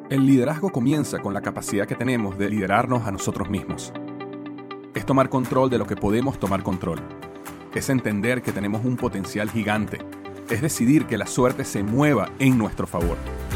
El liderazgo comienza con la capacidad que tenemos de liderarnos a nosotros mismos. Es tomar control de lo que podemos tomar control. Es entender que tenemos un potencial gigante. Es decidir que la suerte se mueva en nuestro favor.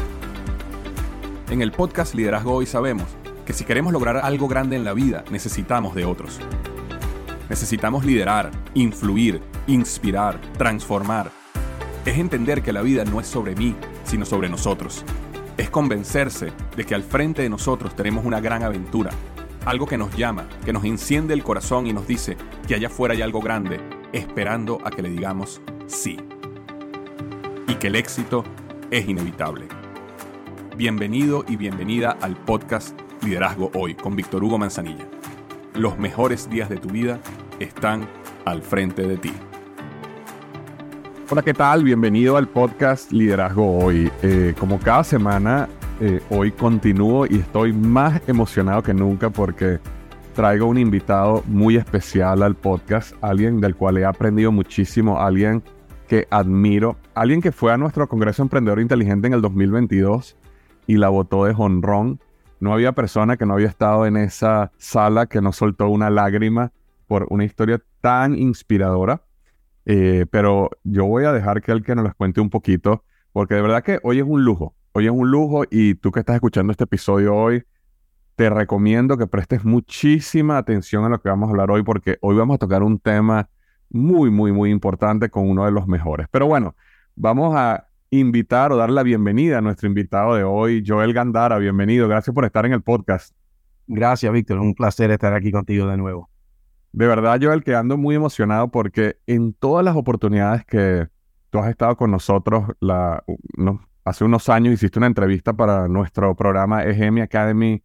En el podcast Liderazgo Hoy sabemos que si queremos lograr algo grande en la vida, necesitamos de otros. Necesitamos liderar, influir, inspirar, transformar. Es entender que la vida no es sobre mí, sino sobre nosotros. Es convencerse de que al frente de nosotros tenemos una gran aventura, algo que nos llama, que nos enciende el corazón y nos dice que allá afuera hay algo grande, esperando a que le digamos sí. Y que el éxito es inevitable. Bienvenido y bienvenida al podcast Liderazgo Hoy con Víctor Hugo Manzanilla. Los mejores días de tu vida están al frente de ti. Hola, ¿qué tal? Bienvenido al podcast Liderazgo Hoy. Como cada semana, hoy continúo y estoy más emocionado que nunca porque traigo un invitado muy especial al podcast, alguien del cual he aprendido muchísimo, alguien que admiro, alguien que fue a nuestro Congreso Emprendedor Inteligente en el 2022 y la votó de jonrón. No había persona que no había estado en esa sala que no soltó una lágrima por una historia tan inspiradora. Pero yo voy a dejar que él nos cuente un poquito, porque de verdad que hoy es un lujo. Hoy es un lujo y tú que estás escuchando este episodio hoy, te recomiendo que prestes muchísima atención a lo que vamos a hablar hoy, porque hoy vamos a tocar un tema muy importante con uno de los mejores. Pero bueno, vamos a invitar o dar la bienvenida a nuestro invitado de hoy, Joel Gandara. Bienvenido, gracias por estar en el podcast. Gracias, Víctor. Un placer estar aquí contigo de nuevo. De verdad, Joel, que ando muy emocionado porque en todas las oportunidades que tú has estado con nosotros, hace unos años hiciste una entrevista para nuestro programa EGM Academy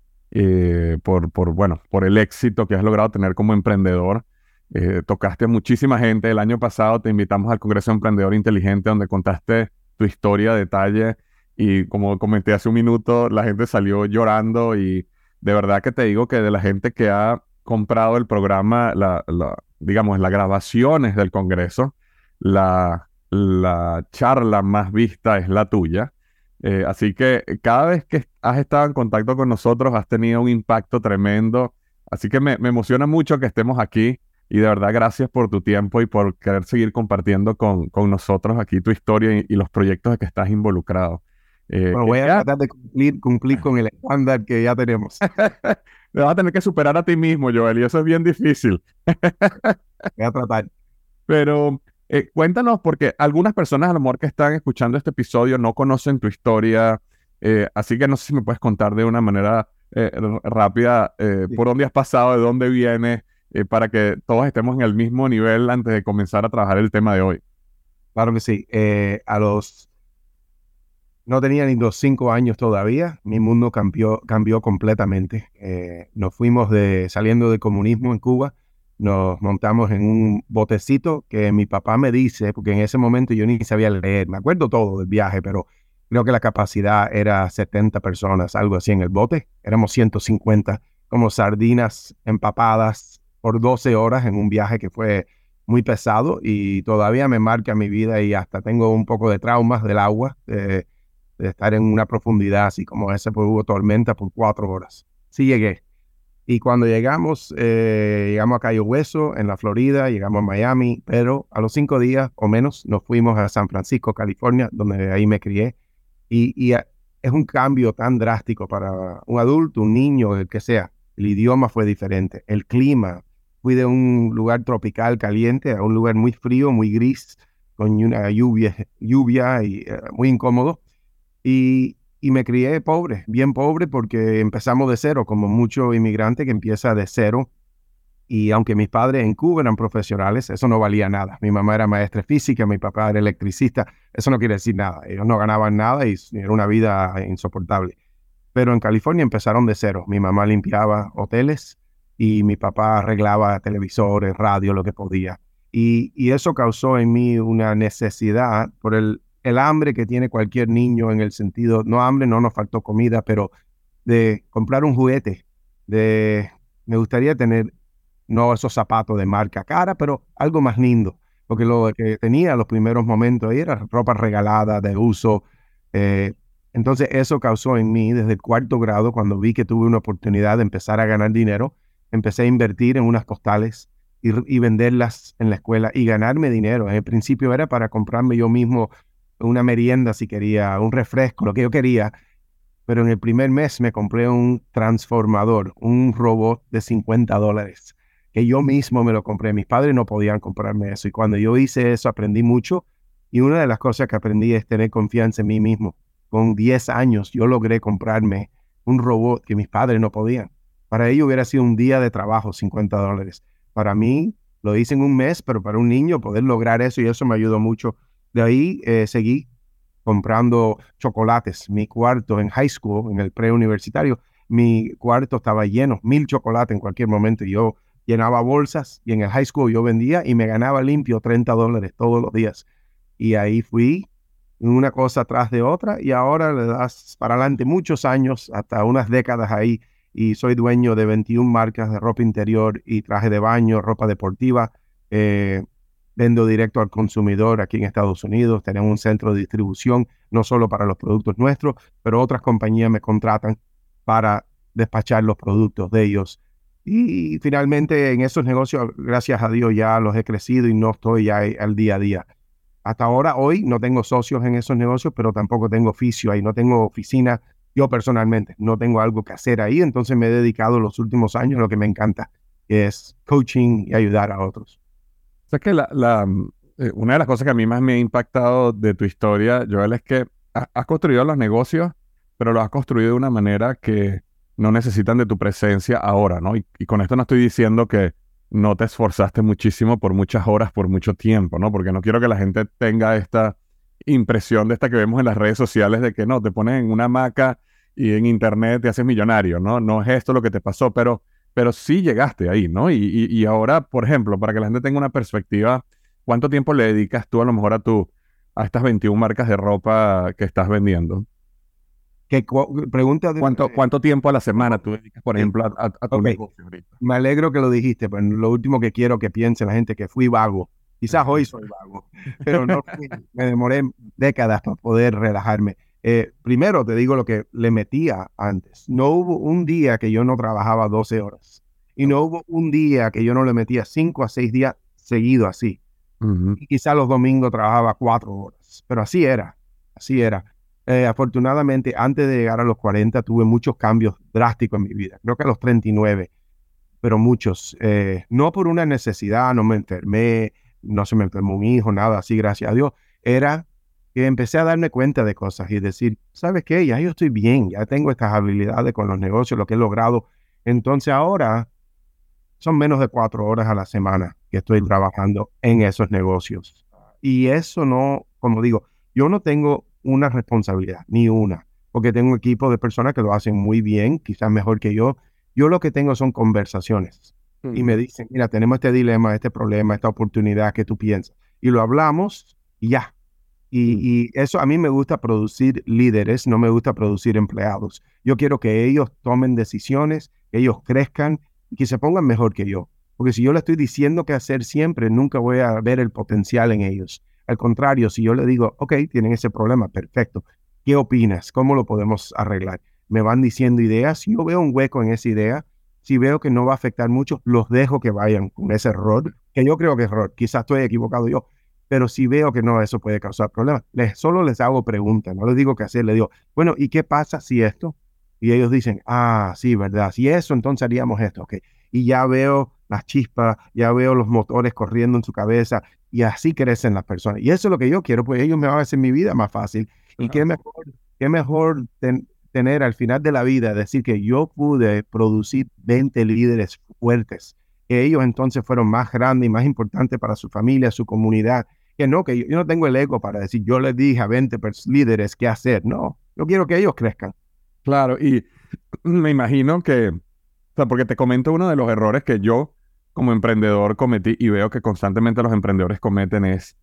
por el éxito que has logrado tener como emprendedor. Tocaste a muchísima gente. El año pasado te invitamos al Congreso Emprendedor Inteligente, donde contaste tu historia a detalle y como comenté hace un minuto, la gente salió llorando y de verdad que te digo que de la gente que ha comprado el programa, digamos, las grabaciones del Congreso, la charla más vista es la tuya. Así que cada vez que has estado en contacto con nosotros has tenido un impacto tremendo. Así que me emociona mucho que estemos aquí y de verdad gracias por tu tiempo y por querer seguir compartiendo con nosotros aquí tu historia y los proyectos en que estás involucrado. Bueno, voy a tratar de cumplir con el estándar que ya tenemos. Te vas a tener que superar a ti mismo, Joel, y eso es bien difícil. Voy a tratar. Pero cuéntanos, porque algunas personas a lo mejor que están escuchando este episodio no conocen tu historia, así que no sé si me puedes contar de una manera rápida Sí. por dónde has pasado, de dónde vienes, para que todos estemos en el mismo nivel antes de comenzar a trabajar el tema de hoy. Claro que sí. No tenía ni los 5 años todavía. Mi mundo cambió completamente. Nos fuimos saliendo del comunismo en Cuba. Nos montamos en un botecito que mi papá me dice, porque en ese momento yo ni sabía leer. Me acuerdo todo del viaje, pero creo que la capacidad era 70 personas, algo así en el bote. Éramos 150, como sardinas empapadas por 12 horas en un viaje que fue muy pesado y todavía me marca mi vida y hasta tengo un poco de traumas del agua, de estar en una profundidad así como esa, pues hubo tormenta por 4 horas. Sí llegué. Y cuando llegamos a Cayo Hueso, en la Florida, llegamos a Miami, pero a los 5 días o menos nos fuimos a San Francisco, California, donde ahí me crié. Es un cambio tan drástico para un adulto, un niño, el que sea. El idioma fue diferente, el clima. Fui de un lugar tropical caliente a un lugar muy frío, muy gris, con una lluvia y muy incómodo. Y me crié pobre, bien pobre, porque empezamos de cero, como mucho inmigrante que empieza de cero. Y aunque mis padres en Cuba eran profesionales, eso no valía nada. Mi mamá era maestra de física, mi papá era electricista. Eso no quiere decir nada. Ellos no ganaban nada y era una vida insoportable. Pero en California empezaron de cero. Mi mamá limpiaba hoteles y mi papá arreglaba televisores, radio, lo que podía. Y eso causó en mí una necesidad por el hambre que tiene cualquier niño, en el sentido, no hambre, no nos faltó comida, pero de comprar un juguete, me gustaría tener, no esos zapatos de marca cara, pero algo más lindo, porque lo que tenía en los primeros momentos ahí era ropa regalada, de uso, Entonces eso causó en mí, desde el cuarto grado, cuando vi que tuve una oportunidad de empezar a ganar dinero, empecé a invertir en unas postales y venderlas en la escuela y ganarme dinero. En el principio era para comprarme yo mismo una merienda si quería, un refresco, lo que yo quería. Pero en el primer mes me compré un transformador, un robot de $50, que yo mismo me lo compré. Mis padres no podían comprarme eso. Y cuando yo hice eso, aprendí mucho. Y una de las cosas que aprendí es tener confianza en mí mismo. Con 10 años yo logré comprarme un robot que mis padres no podían. Para ellos hubiera sido un día de trabajo, $50. Para mí lo hice en un mes, pero para un niño poder lograr eso, y eso me ayudó mucho. De ahí seguí comprando chocolates. Mi cuarto en high school, en el preuniversitario, mi cuarto estaba lleno, 1,000 chocolates en cualquier momento. Yo llenaba bolsas y en el high school yo vendía y me ganaba limpio $30 todos los días. Y ahí fui una cosa tras de otra y ahora le das para adelante muchos años, hasta unas décadas ahí, y soy dueño de 21 marcas de ropa interior y traje de baño, ropa deportiva. Vendo directo al consumidor aquí en Estados Unidos. Tenemos un centro de distribución, no solo para los productos nuestros, pero otras compañías me contratan para despachar los productos de ellos. Y finalmente en esos negocios, gracias a Dios, ya los he crecido y no estoy ya al día a día. Hasta ahora, hoy, no tengo socios en esos negocios, pero tampoco tengo oficio ahí, no tengo oficina. Yo personalmente no tengo algo que hacer ahí, entonces me he dedicado los últimos años a lo que me encanta, que es coaching y ayudar a otros. O sea que una de las cosas que a mí más me ha impactado de tu historia, Joel, es que has construido los negocios, pero los has construido de una manera que no necesitan de tu presencia ahora, ¿no? Y con esto no estoy diciendo que no te esforzaste muchísimo por muchas horas, por mucho tiempo, ¿no? Porque no quiero que la gente tenga esta impresión de esta que vemos en las redes sociales de que no, te pones en una hamaca y en internet te haces millonario, ¿no? No es esto lo que te pasó, pero sí llegaste ahí, ¿no? Y ahora, por ejemplo, para que la gente tenga una perspectiva, ¿cuánto tiempo le dedicas tú a lo mejor a estas 21 marcas de ropa que estás vendiendo? Pregunta de... ¿Cuánto tiempo a la semana tú dedicas, por ejemplo, a tu negocio ahorita? Me alegro que lo dijiste, pero lo último que quiero que piense la gente que fui vago. Quizás hoy soy vago, pero no fui. Me demoré décadas para poder relajarme. Primero te digo lo que le metía antes. No hubo un día que yo no trabajaba 12 horas. Y no hubo un día que yo no le metía 5 a 6 días seguidos así. Ujú. Y quizás los domingos trabajaba 4 horas. Pero así era, así era. Afortunadamente, antes de llegar a los 40, tuve muchos cambios drásticos en mi vida. Creo que a los 39, pero muchos. No por una necesidad, no me enfermé, no se me enfermó un hijo, nada así, gracias a Dios. Era que empecé a darme cuenta de cosas y decir, ¿sabes qué? Ya yo estoy bien, ya tengo estas habilidades con los negocios, lo que he logrado. Entonces ahora son menos de 4 horas a la semana que estoy trabajando en esos negocios. Y eso no, como digo, yo no tengo una responsabilidad, ni una, porque tengo un equipo de personas que lo hacen muy bien, quizás mejor que yo. Yo lo que tengo son conversaciones y me dicen, mira, tenemos este dilema, este problema, esta oportunidad, ¿qué tú piensas? Y lo hablamos y ya. Y eso a mí me gusta producir líderes, no me gusta producir empleados. Yo quiero que ellos tomen decisiones, que ellos crezcan y que se pongan mejor que yo. Porque si yo le estoy diciendo qué hacer siempre, nunca voy a ver el potencial en ellos. Al contrario, si yo le digo, ok, tienen ese problema, perfecto. ¿Qué opinas? ¿Cómo lo podemos arreglar? Me van diciendo ideas. Si yo veo un hueco en esa idea, si veo que no va a afectar mucho, los dejo que vayan con ese error, que yo creo que es error. Quizás estoy equivocado yo, pero si veo que no, eso puede causar problemas. Solo les hago preguntas, no les digo qué hacer, les digo, bueno, ¿y qué pasa si esto? Y ellos dicen, ah, sí, ¿verdad? Si eso, entonces haríamos esto, ok. Y ya veo las chispas, ya veo los motores corriendo en su cabeza y así crecen las personas. Y eso es lo que yo quiero, pues ellos me van a hacer mi vida más fácil. Y qué mejor tener al final de la vida, decir que yo pude producir 20 líderes fuertes, que ellos entonces fueron más grandes y más importantes para su familia, su comunidad. Que yo no tengo el ego para decir, yo les dije a 20 líderes qué hacer. No, yo quiero que ellos crezcan. Claro, y me imagino que, o sea, porque te comento uno de los errores que yo como emprendedor cometí y veo que constantemente los emprendedores cometen es,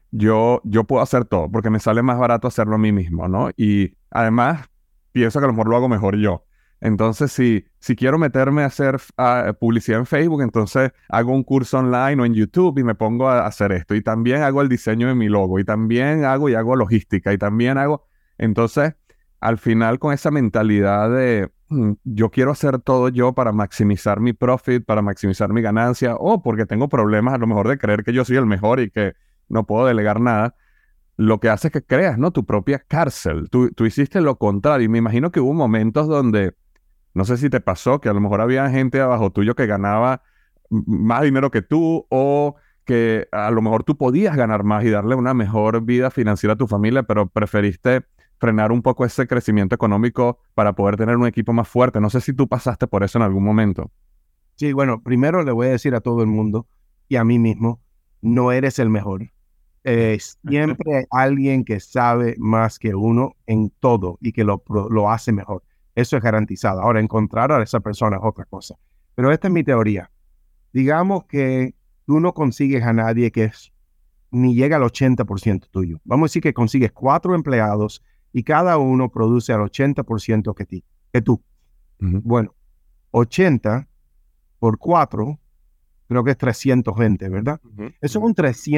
yo puedo hacer todo porque me sale más barato hacerlo a mí mismo, ¿no? Y además pienso que a lo mejor lo hago mejor yo. Entonces, si quiero meterme a hacer publicidad en Facebook, entonces hago un curso online o en YouTube y me pongo a hacer esto. Y también hago el diseño de mi logo. Y también hago logística. Y también hago... Entonces, al final con esa mentalidad de yo quiero hacer todo yo para maximizar mi profit, para maximizar mi ganancia, o porque tengo problemas a lo mejor de creer que yo soy el mejor y que no puedo delegar nada, lo que hace es que creas, ¿no? Tu propia cárcel. Tú hiciste lo contrario y me imagino que hubo momentos donde, no sé si te pasó, que a lo mejor había gente abajo tuyo que ganaba más dinero que tú o que a lo mejor tú podías ganar más y darle una mejor vida financiera a tu familia, pero preferiste frenar un poco ese crecimiento económico para poder tener un equipo más fuerte. No sé si tú pasaste por eso en algún momento. Sí, bueno, primero le voy a decir a todo el mundo y a mí mismo, no eres el mejor. Siempre hay alguien que sabe más que uno en todo y que lo hace mejor. Eso es garantizado. Ahora, encontrar a esa persona es otra cosa. Pero esta es mi teoría. Digamos que tú no consigues a nadie ni llega al 80% tuyo. Vamos a decir que consigues 4 empleados y cada uno produce al 80% que tú. Ujú. Bueno, 80 por 4, creo que es 320, ¿verdad? Eso es un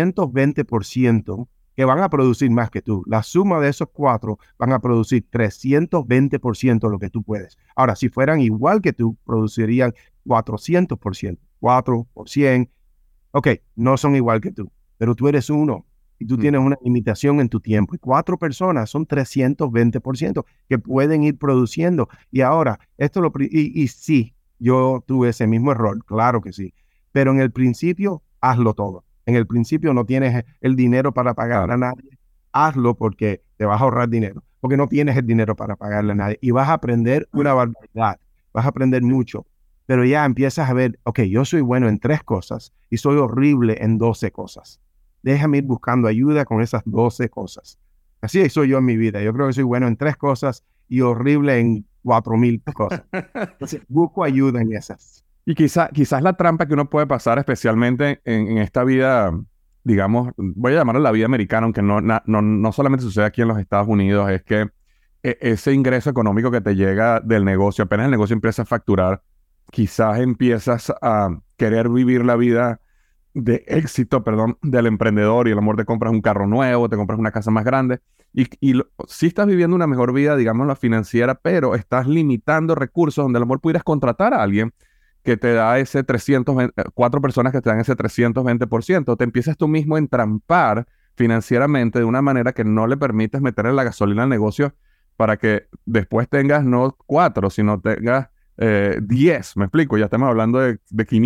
320% que van a producir más que tú. La suma de esos 4 van a producir 320% de lo que tú puedes. Ahora, si fueran igual que tú, producirían 400%. 4 por 100. Ok, no son igual que tú, pero tú eres uno y tú tienes una limitación en tu tiempo. Y 4 personas son 320% que pueden ir produciendo. Y ahora, y sí, yo tuve ese mismo error, claro que sí. Pero en el principio, hazlo todo. En el principio no tienes el dinero para pagar a nadie. Hazlo porque te vas a ahorrar dinero, porque no tienes el dinero para pagarle a nadie. Y vas a aprender una barbaridad, vas a aprender mucho. Pero ya empiezas a ver, ok, yo soy bueno en 3 cosas y soy horrible en 12 cosas. Déjame ir buscando ayuda con esas 12 cosas. Así soy yo en mi vida. Yo creo que soy bueno en 3 cosas y horrible en 4,000 cosas. Entonces, busco ayuda en esas. Y quizás la trampa que uno puede pasar, especialmente en esta vida, digamos, voy a llamarla la vida americana, aunque no solamente sucede aquí en los Estados Unidos, es que ese ingreso económico que te llega del negocio, apenas el negocio empieza a facturar, quizás empiezas a querer vivir la vida de éxito, perdón, del emprendedor y a lo mejor te compras un carro nuevo, te compras una casa más grande sí estás viviendo una mejor vida, digamos, la financiera, pero estás limitando recursos donde a lo mejor pudieras contratar a alguien que te da ese 320, 4 personas que te dan ese 320%, te empiezas tú mismo a entrampar financieramente de una manera que no le permites meterle la gasolina al negocio para que después tengas no 4, sino tengas 10, me explico, ya estamos hablando de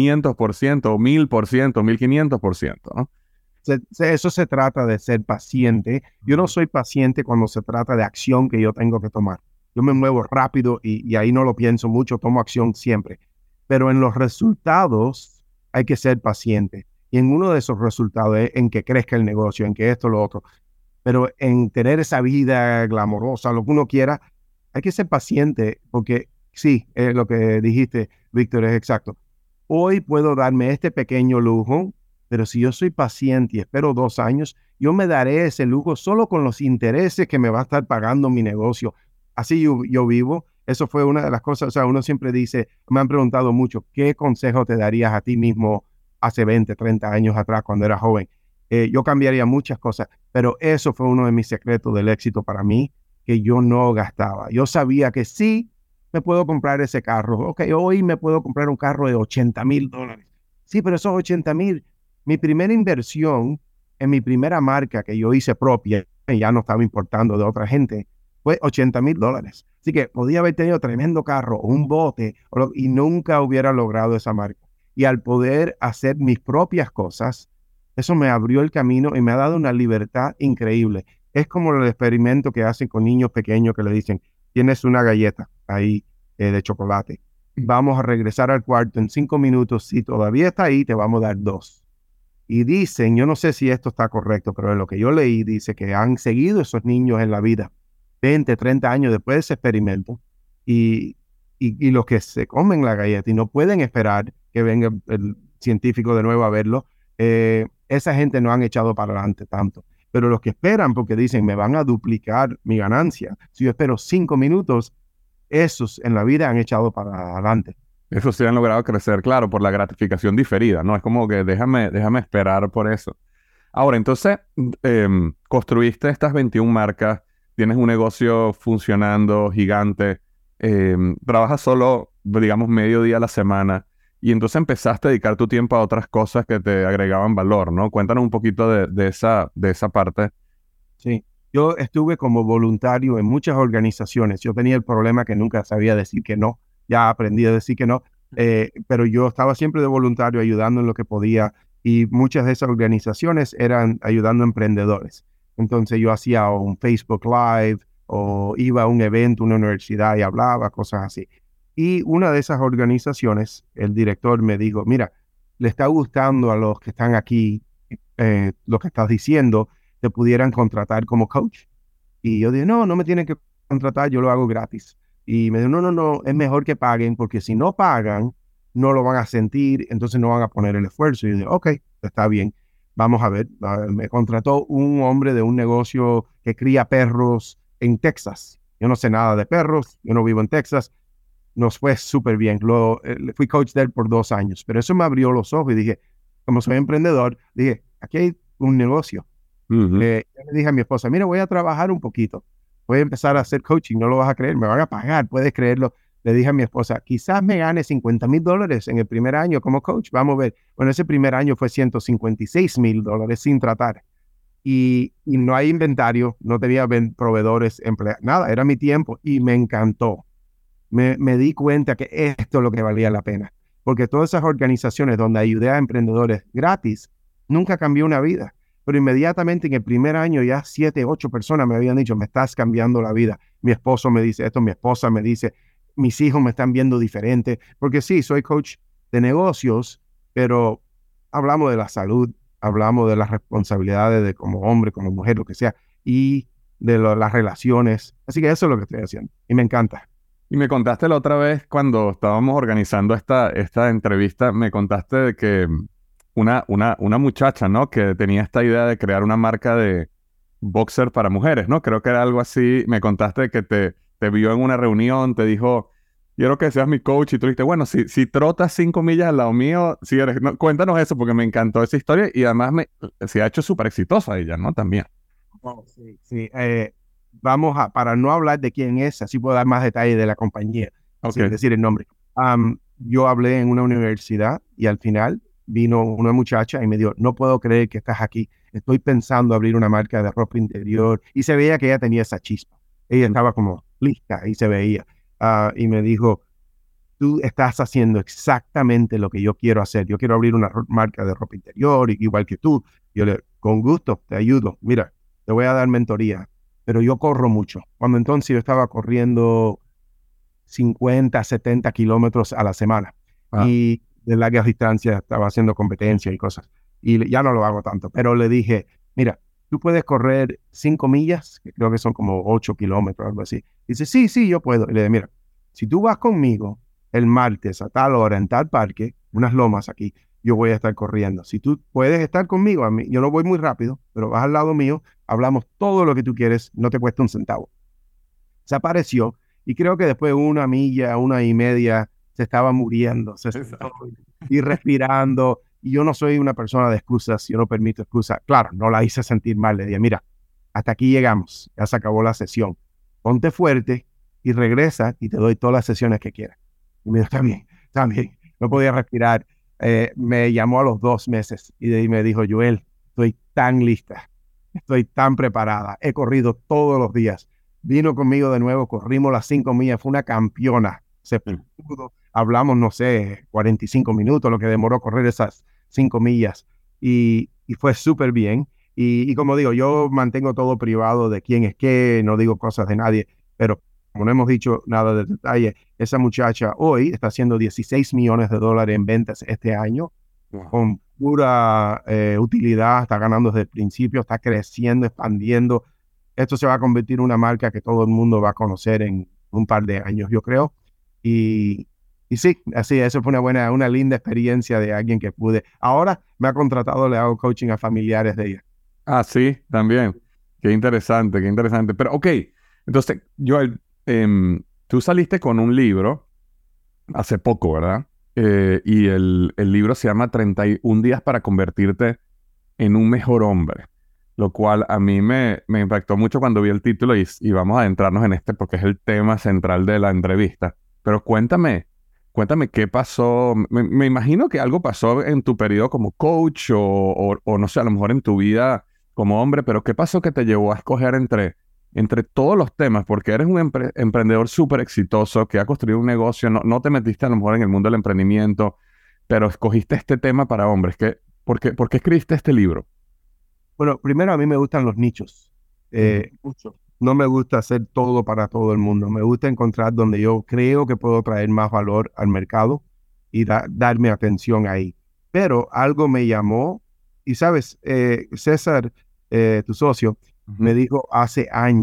500%, 1000%, 1500%, ¿no? Eso se trata de ser paciente. Yo no soy paciente cuando se trata de acción que yo tengo que tomar. Yo me muevo rápido y ahí no lo pienso mucho, tomo acción siempre. Pero en los resultados hay que ser paciente. Y en uno de esos resultados es en que crezca el negocio, en que esto, lo otro. Pero en tener esa vida glamorosa, lo que uno quiera, hay que ser paciente porque sí, lo que dijiste, Víctor, es exacto. Hoy puedo darme este pequeño lujo, pero si yo soy paciente y espero 2 años, yo me daré ese lujo solo con los intereses que me va a estar pagando mi negocio. Así yo vivo. Eso fue una de las cosas, o sea, uno siempre dice, me han preguntado mucho, ¿qué consejo te darías a ti mismo hace 20, 30 años atrás cuando eras joven? Yo cambiaría muchas cosas, pero eso fue uno de mis secretos del éxito para mí, que yo no gastaba. Yo sabía que sí, me puedo comprar ese carro. Ok, hoy me puedo comprar un carro de $80,000. Sí, pero esos 80,000, mi primera inversión en mi primera marca que yo hice propia, y ya no estaba importando de otra gente, fue $80,000. Así que podía haber tenido tremendo carro o un bote y nunca hubiera logrado esa marca. Y al poder hacer mis propias cosas, eso me abrió el camino y me ha dado una libertad increíble. Es como el experimento que hacen con niños pequeños que le dicen, tienes una galleta ahí de chocolate. Vamos a regresar al cuarto en 5 minutos. Si todavía está ahí, te vamos a dar 2. Y dicen, yo no sé si esto está correcto, pero en lo que yo leí dice que han seguido esos niños en la vida 20, 30 años después de ese experimento y los que se comen la galleta y no pueden esperar que venga el científico de nuevo a verlo, esa gente no han echado para adelante tanto. Pero los que esperan porque dicen, me van a duplicar mi ganancia, si yo espero 5 minutos, esos en la vida han echado para adelante. Eso sí han logrado crecer, claro, por la gratificación diferida, ¿no? Es como que déjame esperar por eso. Ahora, entonces, construiste estas 21 marcas, tienes un negocio funcionando gigante, trabajas solo, digamos, medio día a la semana, y entonces empezaste a dedicar tu tiempo a otras cosas que te agregaban valor, ¿no? Cuéntanos un poquito de esa parte. Sí, yo estuve como voluntario en muchas organizaciones. Yo tenía el problema que nunca sabía decir que no. Ya aprendí a decir que no, pero yo estaba siempre de voluntario ayudando en lo que podía y muchas de esas organizaciones eran ayudando a emprendedores. Entonces yo hacía un Facebook Live o iba a un evento, una universidad y hablaba, cosas así. Y una de esas organizaciones, el director me dijo, mira, le está gustando a los que están aquí lo que estás diciendo, te pudieran contratar como coach. Y yo dije, no, no me tienen que contratar, yo lo hago gratis. Y me dijo, no, no, no, es mejor que paguen, porque si no pagan, no lo van a sentir, entonces no van a poner el esfuerzo. Y yo dije, ok, está bien, vamos a ver. Me contrató un hombre de un negocio que cría perros en Texas. Yo no sé nada de perros, yo no vivo en Texas. Nos fue súper bien. Fui coach de él por 2 años, pero eso me abrió los ojos y dije, como soy emprendedor, dije, aquí hay un negocio. Ujú. Yo le dije a mi esposa, mira, voy a trabajar un poquito, voy a empezar a hacer coaching, no lo vas a creer, me van a pagar, puedes creerlo. Le dije a mi esposa, quizás me gane $50,000 en el primer año como coach, vamos a ver. Bueno, ese primer año fue $156,000 sin tratar. Y no hay inventario, no tenía proveedores, empleados, nada, era mi tiempo y me encantó. Me di cuenta que esto es lo que valía la pena, porque todas esas organizaciones donde ayudé a emprendedores gratis, nunca cambió una vida. Pero inmediatamente en el primer año ya 7, 8 personas me habían dicho, me estás cambiando la vida. Mi esposo me dice esto, mi esposa me dice, mis hijos me están viendo diferente. Porque sí, soy coach de negocios, pero hablamos de la salud, hablamos de las responsabilidades de como hombre, como mujer, lo que sea, y de las relaciones. Así que eso es lo que estoy haciendo y me encanta. Y me contaste la otra vez cuando estábamos organizando esta entrevista, me contaste de que una muchacha, ¿no? Que tenía esta idea de crear una marca de boxer para mujeres, ¿no? Creo que era algo así. Me contaste que te vio en una reunión, te dijo, quiero que seas mi coach. Y tú dijiste, bueno, si trotas 5 millas al lado mío, si eres... No, cuéntanos eso porque me encantó esa historia y además se ha hecho súper exitosa ella, ¿no? También. Oh, sí, sí. Para no hablar de quién es, así puedo dar más detalles de la compañía, Ok. sin decir el nombre. Yo hablé en una universidad y al final vino una muchacha y me dijo, no puedo creer que estás aquí. Estoy pensando abrir una marca de ropa interior. Y se veía que ella tenía esa chispa. Ella estaba como lista y se veía. Y me dijo, tú estás haciendo exactamente lo que yo quiero hacer. Yo quiero abrir una marca de ropa interior, igual que tú. Con gusto, te ayudo. Mira, te voy a dar mentoría, pero yo corro mucho. Cuando entonces yo estaba corriendo 50, 70 kilómetros a la semana Ah, y de largas distancias estaba haciendo competencia y cosas. Y ya no lo hago tanto, pero le dije, mira, tú puedes correr 5 millas, que creo que son como 8 kilómetros, algo así. Dice, sí, sí, yo puedo. Y le dije, mira, si tú vas conmigo el martes a tal hora en tal parque, unas lomas aquí, yo voy a estar corriendo. Si tú puedes estar conmigo, yo no voy muy rápido, pero vas al lado mío, hablamos todo lo que tú quieres, no te cuesta un centavo. Se apareció y creo que después de 1 milla, 1 y media, se estaba muriendo, se sentó exacto. y respirando. Y yo no soy una persona de excusas, yo no permito excusas. Claro, no la hice sentir mal, le dije, mira, hasta aquí llegamos, ya se acabó la sesión. Ponte fuerte y regresa y te doy todas las sesiones que quieras. Y me dijo, está bien, no podía respirar. Me llamó a los 2 meses y de ahí me dijo, Joel, estoy tan lista, estoy tan preparada, he corrido todos los días. Vino conmigo de nuevo, corrimos las 5 millas, fue una campeona. Se Mm. pudo, hablamos, no sé, 45 minutos, lo que demoró correr esas 5 millas. Y fue súper bien. Y como digo, yo mantengo todo privado de quién es qué, no digo cosas de nadie, pero como no hemos dicho nada de detalle, esa muchacha hoy está haciendo $16 millones en ventas este año, Wow. con pura utilidad, está ganando desde el principio, está creciendo, expandiendo. Esto se va a convertir en una marca que todo el mundo va a conocer en un par de años, yo creo. Y, y sí, así, eso fue una linda experiencia de alguien que pude. Ahora me ha contratado, le hago coaching a familiares de ella. Ah, sí, también. Qué interesante, qué interesante. Pero, ok, entonces, Joel, tú saliste con un libro hace poco, ¿verdad? Y el libro se llama 31 días para convertirte en un mejor hombre. lo cual a mí me impactó mucho cuando vi el título y vamos a adentrarnos en este porque es el tema central de la entrevista. Pero cuéntame qué pasó. Me imagino que algo pasó en tu periodo como coach o no sé, a lo mejor en tu vida como hombre, pero ¿qué pasó que te llevó a escoger entre todos los temas? Porque eres un emprendedor súper exitoso que ha construido un negocio, no te metiste a lo mejor en el mundo del emprendimiento, pero escogiste este tema para hombres. ¿Por qué escribiste este libro? Bueno, primero a mí me gustan los nichos, mucho. No me gusta hacer todo para todo el mundo. Me gusta encontrar donde yo creo que puedo traer más valor al mercado y darme atención ahí. Pero algo me llamó y sabes, César, tu socio, me dijo hace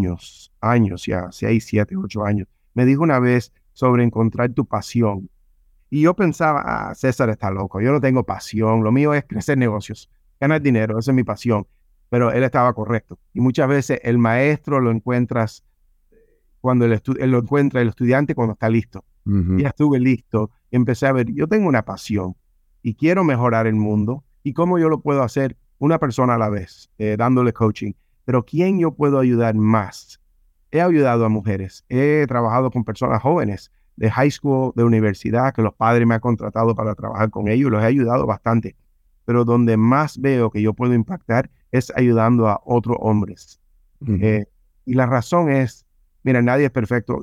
años ya, 6, 7, 8 años, me dijo una vez sobre encontrar tu pasión. Y yo pensaba, César está loco, yo no tengo pasión, lo mío es crecer negocios, ganar dinero, esa es mi pasión. Pero él estaba correcto. Y muchas veces el maestro lo encuentras cuando él lo encuentra el estudiante cuando está listo. Ujú. Ya estuve listo y empecé a ver, yo tengo una pasión y quiero mejorar el mundo. ¿Y cómo yo lo puedo hacer? Una persona a la vez, dándole coaching. Pero ¿quién yo puedo ayudar más? He ayudado a mujeres, he trabajado con personas jóvenes de high school, de universidad, que los padres me han contratado para trabajar con ellos, los he ayudado bastante. Pero donde más veo que yo puedo impactar es ayudando a otros hombres. Ujú. Eh, y la razón es, mira, nadie es perfecto.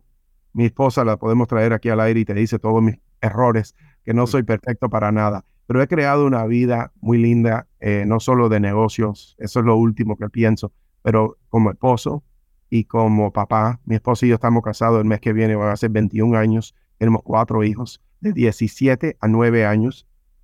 Mi esposa la podemos traer aquí al aire y te dice todos mis errores, que no soy perfecto para nada. Pero he creado una vida muy linda, no solo de negocios, eso es lo último que pienso, pero como esposo y como papá. Mi esposa y yo estamos casados el mes que viene, van a ser 21 años. Tenemos 4 hijos de 17 a 9 años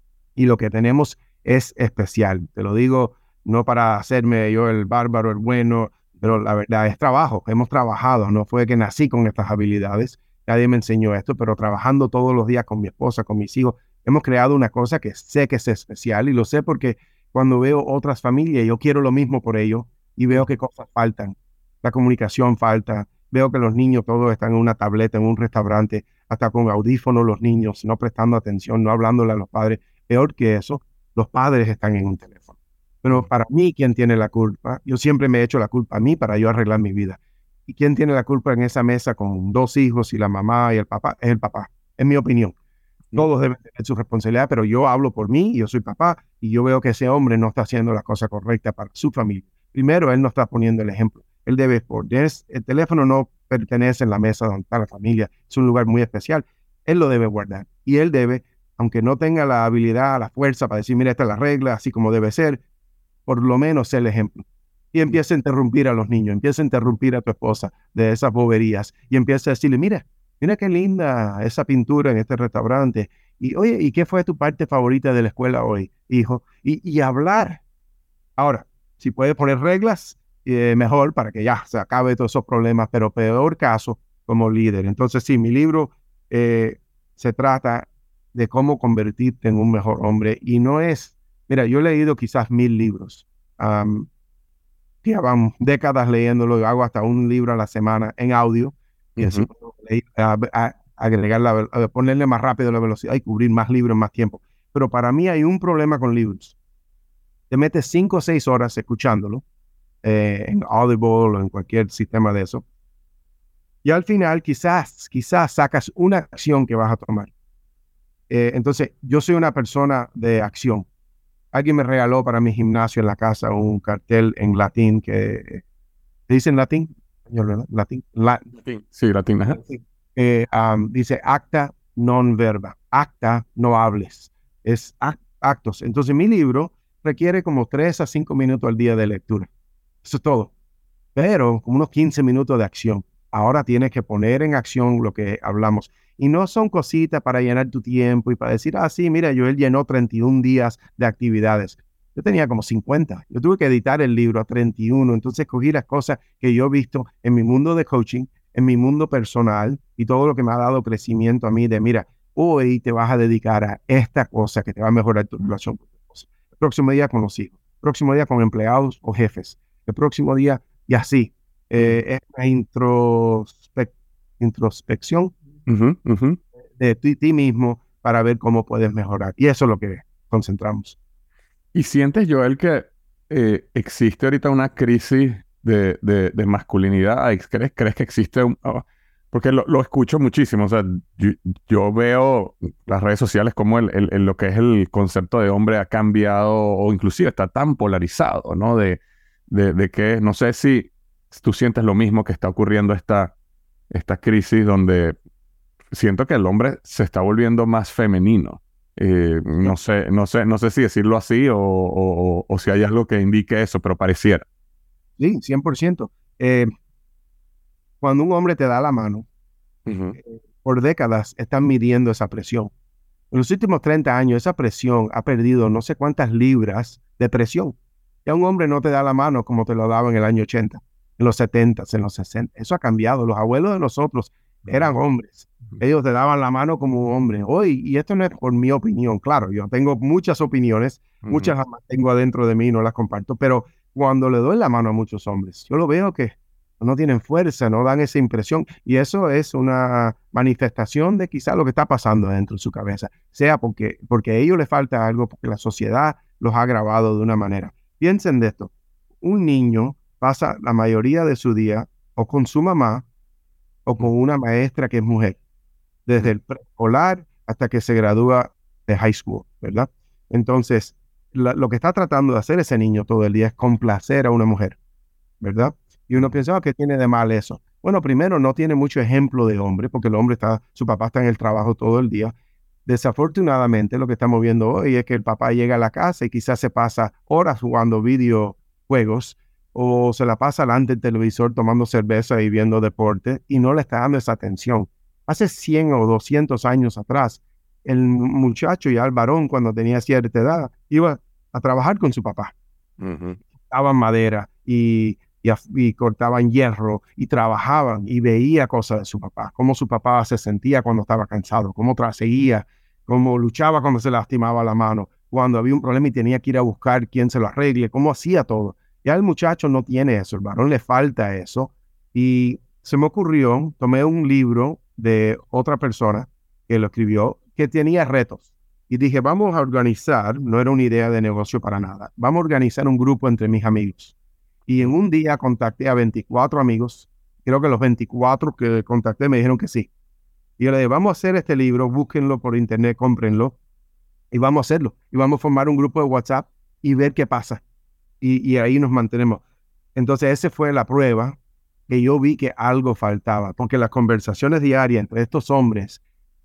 y lo que tenemos es especial. Te lo digo no para hacerme yo el bárbaro, el bueno, pero la verdad es trabajo. Hemos trabajado, no fue que nací con estas habilidades. Nadie me enseñó esto, pero trabajando todos los días con mi esposa, con mis hijos, hemos creado una cosa que sé que es especial y lo sé porque cuando veo otras familias, yo quiero lo mismo por ellos y veo que cosas faltan. La comunicación falta. Veo que los niños todos están en una tableta, en un restaurante, hasta con audífonos los niños, no prestando atención, no hablándole a los padres. Peor que eso, los padres están en un teléfono. Pero para mí, ¿quién tiene la culpa? Yo siempre me he hecho la culpa a mí para yo arreglar mi vida. ¿Y quién tiene la culpa en esa mesa con 2 hijos y la mamá y el papá? Es el papá, en mi opinión. Todos deben tener su responsabilidad, pero yo hablo por mí, yo soy papá y yo veo que ese hombre no está haciendo la cosa correcta para su familia. Primero, él no está poniendo el ejemplo. Él debe poner, el teléfono no pertenece en la mesa donde está la familia, es un lugar muy especial. Él lo debe guardar y él debe, aunque no tenga la habilidad, la fuerza para decir, mira, esta es la regla, así como debe ser, por lo menos ser el ejemplo. Y empieza a interrumpir a los niños, empieza a interrumpir a tu esposa de esas boberías y empieza a decirle, mira qué linda esa pintura en este restaurante. Y oye, ¿y qué fue tu parte favorita de la escuela hoy, hijo? Y hablar. Ahora, si puedes poner reglas, mejor para que ya se acabe todos esos problemas, pero peor caso como líder. Entonces, sí, mi libro se trata de cómo convertirte en un mejor hombre y no es, mira, yo he leído quizás 1000 libros. Ya van décadas leyéndolo, yo hago hasta un libro a la semana en audio y así Ujú. puedo agregar ponerle más rápido la velocidad y cubrir más libros en más tiempo. Pero para mí hay un problema con libros. Te metes 5 o 6 horas escuchándolo en Audible o en cualquier sistema de eso. Y al final quizás sacas una acción que vas a tomar. Entonces, yo soy una persona de acción. Alguien me regaló para mi gimnasio en la casa un cartel en latín que ¿se dice en latín? Español, ¿verdad? Latín. Latín. Sí, latín. Ajá. Dice acta non verba. Acta, no hables. Es actos. Entonces mi libro requiere como 3 a 5 minutos al día de lectura. Eso es todo. Pero como unos 15 minutos de acción. Ahora tienes que poner en acción lo que hablamos. Y no son cositas para llenar tu tiempo y para decir, sí, mira, Joel llenó 31 días de actividades. Yo tenía como 50. Yo tuve que editar el libro a 31. Entonces cogí las cosas que yo he visto en mi mundo de coaching, en mi mundo personal y todo lo que me ha dado crecimiento a mí de, mira, hoy te vas a dedicar a esta cosa que te va a mejorar tu relación con tu esposa. El próximo día con los hijos. El próximo día con empleados o jefes. El próximo día y así. Es una introspección Ujú, ujú. de ti mismo para ver cómo puedes mejorar. Y eso es lo que concentramos. Y sientes, Joel, que ¿existe ahorita una crisis de masculinidad? ¿Crees que existe porque lo escucho muchísimo, o sea, yo veo las redes sociales como lo que es el concepto de hombre ha cambiado o inclusive está tan polarizado, ¿no? De que no sé si tú sientes lo mismo que está ocurriendo esta crisis donde siento que el hombre se está volviendo más femenino. No sé si decirlo así o si hay algo que indique eso, pero pareciera. Sí, 100%. Cuando un hombre te da la mano, Ujú. por décadas están midiendo esa presión. En los últimos 30 años, esa presión ha perdido no sé cuántas libras de presión. Ya un hombre no te da la mano como te lo daba en el año 80, en los 70, en los 60. Eso ha cambiado. Los abuelos de nosotros eran hombres. Ellos te daban la mano como un hombre. Hoy, y esto no es por mi opinión, claro, yo tengo muchas opiniones, muchas las tengo adentro de mí y no las comparto, pero cuando le doy la mano a muchos hombres, yo lo veo que no tienen fuerza, no dan esa impresión. Y eso es una manifestación de quizá lo que está pasando dentro de su cabeza, sea porque a ellos les falta algo, porque la sociedad los ha grabado de una manera. Piensen de esto, un niño pasa la mayoría de su día o con su mamá o con una maestra que es mujer, desde el preescolar hasta que se gradúa de high school, ¿verdad? Entonces, lo que está tratando de hacer ese niño todo el día es complacer a una mujer, ¿verdad? Y uno piensa, ¿qué tiene de mal eso? Bueno, primero, no tiene mucho ejemplo de hombre, porque el hombre su papá está en el trabajo todo el día. Desafortunadamente, lo que estamos viendo hoy es que el papá llega a la casa y quizás se pasa horas jugando videojuegos o se la pasa delante del televisor tomando cerveza y viendo deporte y no le está dando esa atención. Hace 100 o 200 años atrás, el muchacho ya el varón, cuando tenía cierta edad, iba a trabajar con su papá. Ujú. Cortaban madera y cortaban hierro y trabajaban y veía cosas de su papá, cómo su papá se sentía cuando estaba cansado, cómo seguía, cómo luchaba cuando se lastimaba la mano, cuando había un problema y tenía que ir a buscar quién se lo arregle, cómo hacía todo. Ya el muchacho no tiene eso, el varón le falta eso. Y se me ocurrió, tomé un libro de otra persona que lo escribió, que tenía retos. Y dije, vamos a organizar, no era una idea de negocio para nada, vamos a organizar un grupo entre mis amigos. Y en un día contacté a 24 amigos. Creo que los 24 que contacté me dijeron que sí. Y yo le dije, vamos a hacer este libro, búsquenlo por internet, cómprenlo, y vamos a hacerlo. Y vamos a formar un grupo de WhatsApp y ver qué pasa. Y ahí nos mantenemos. Entonces, esa fue la prueba que yo vi que algo faltaba, porque las conversaciones diarias entre estos hombres,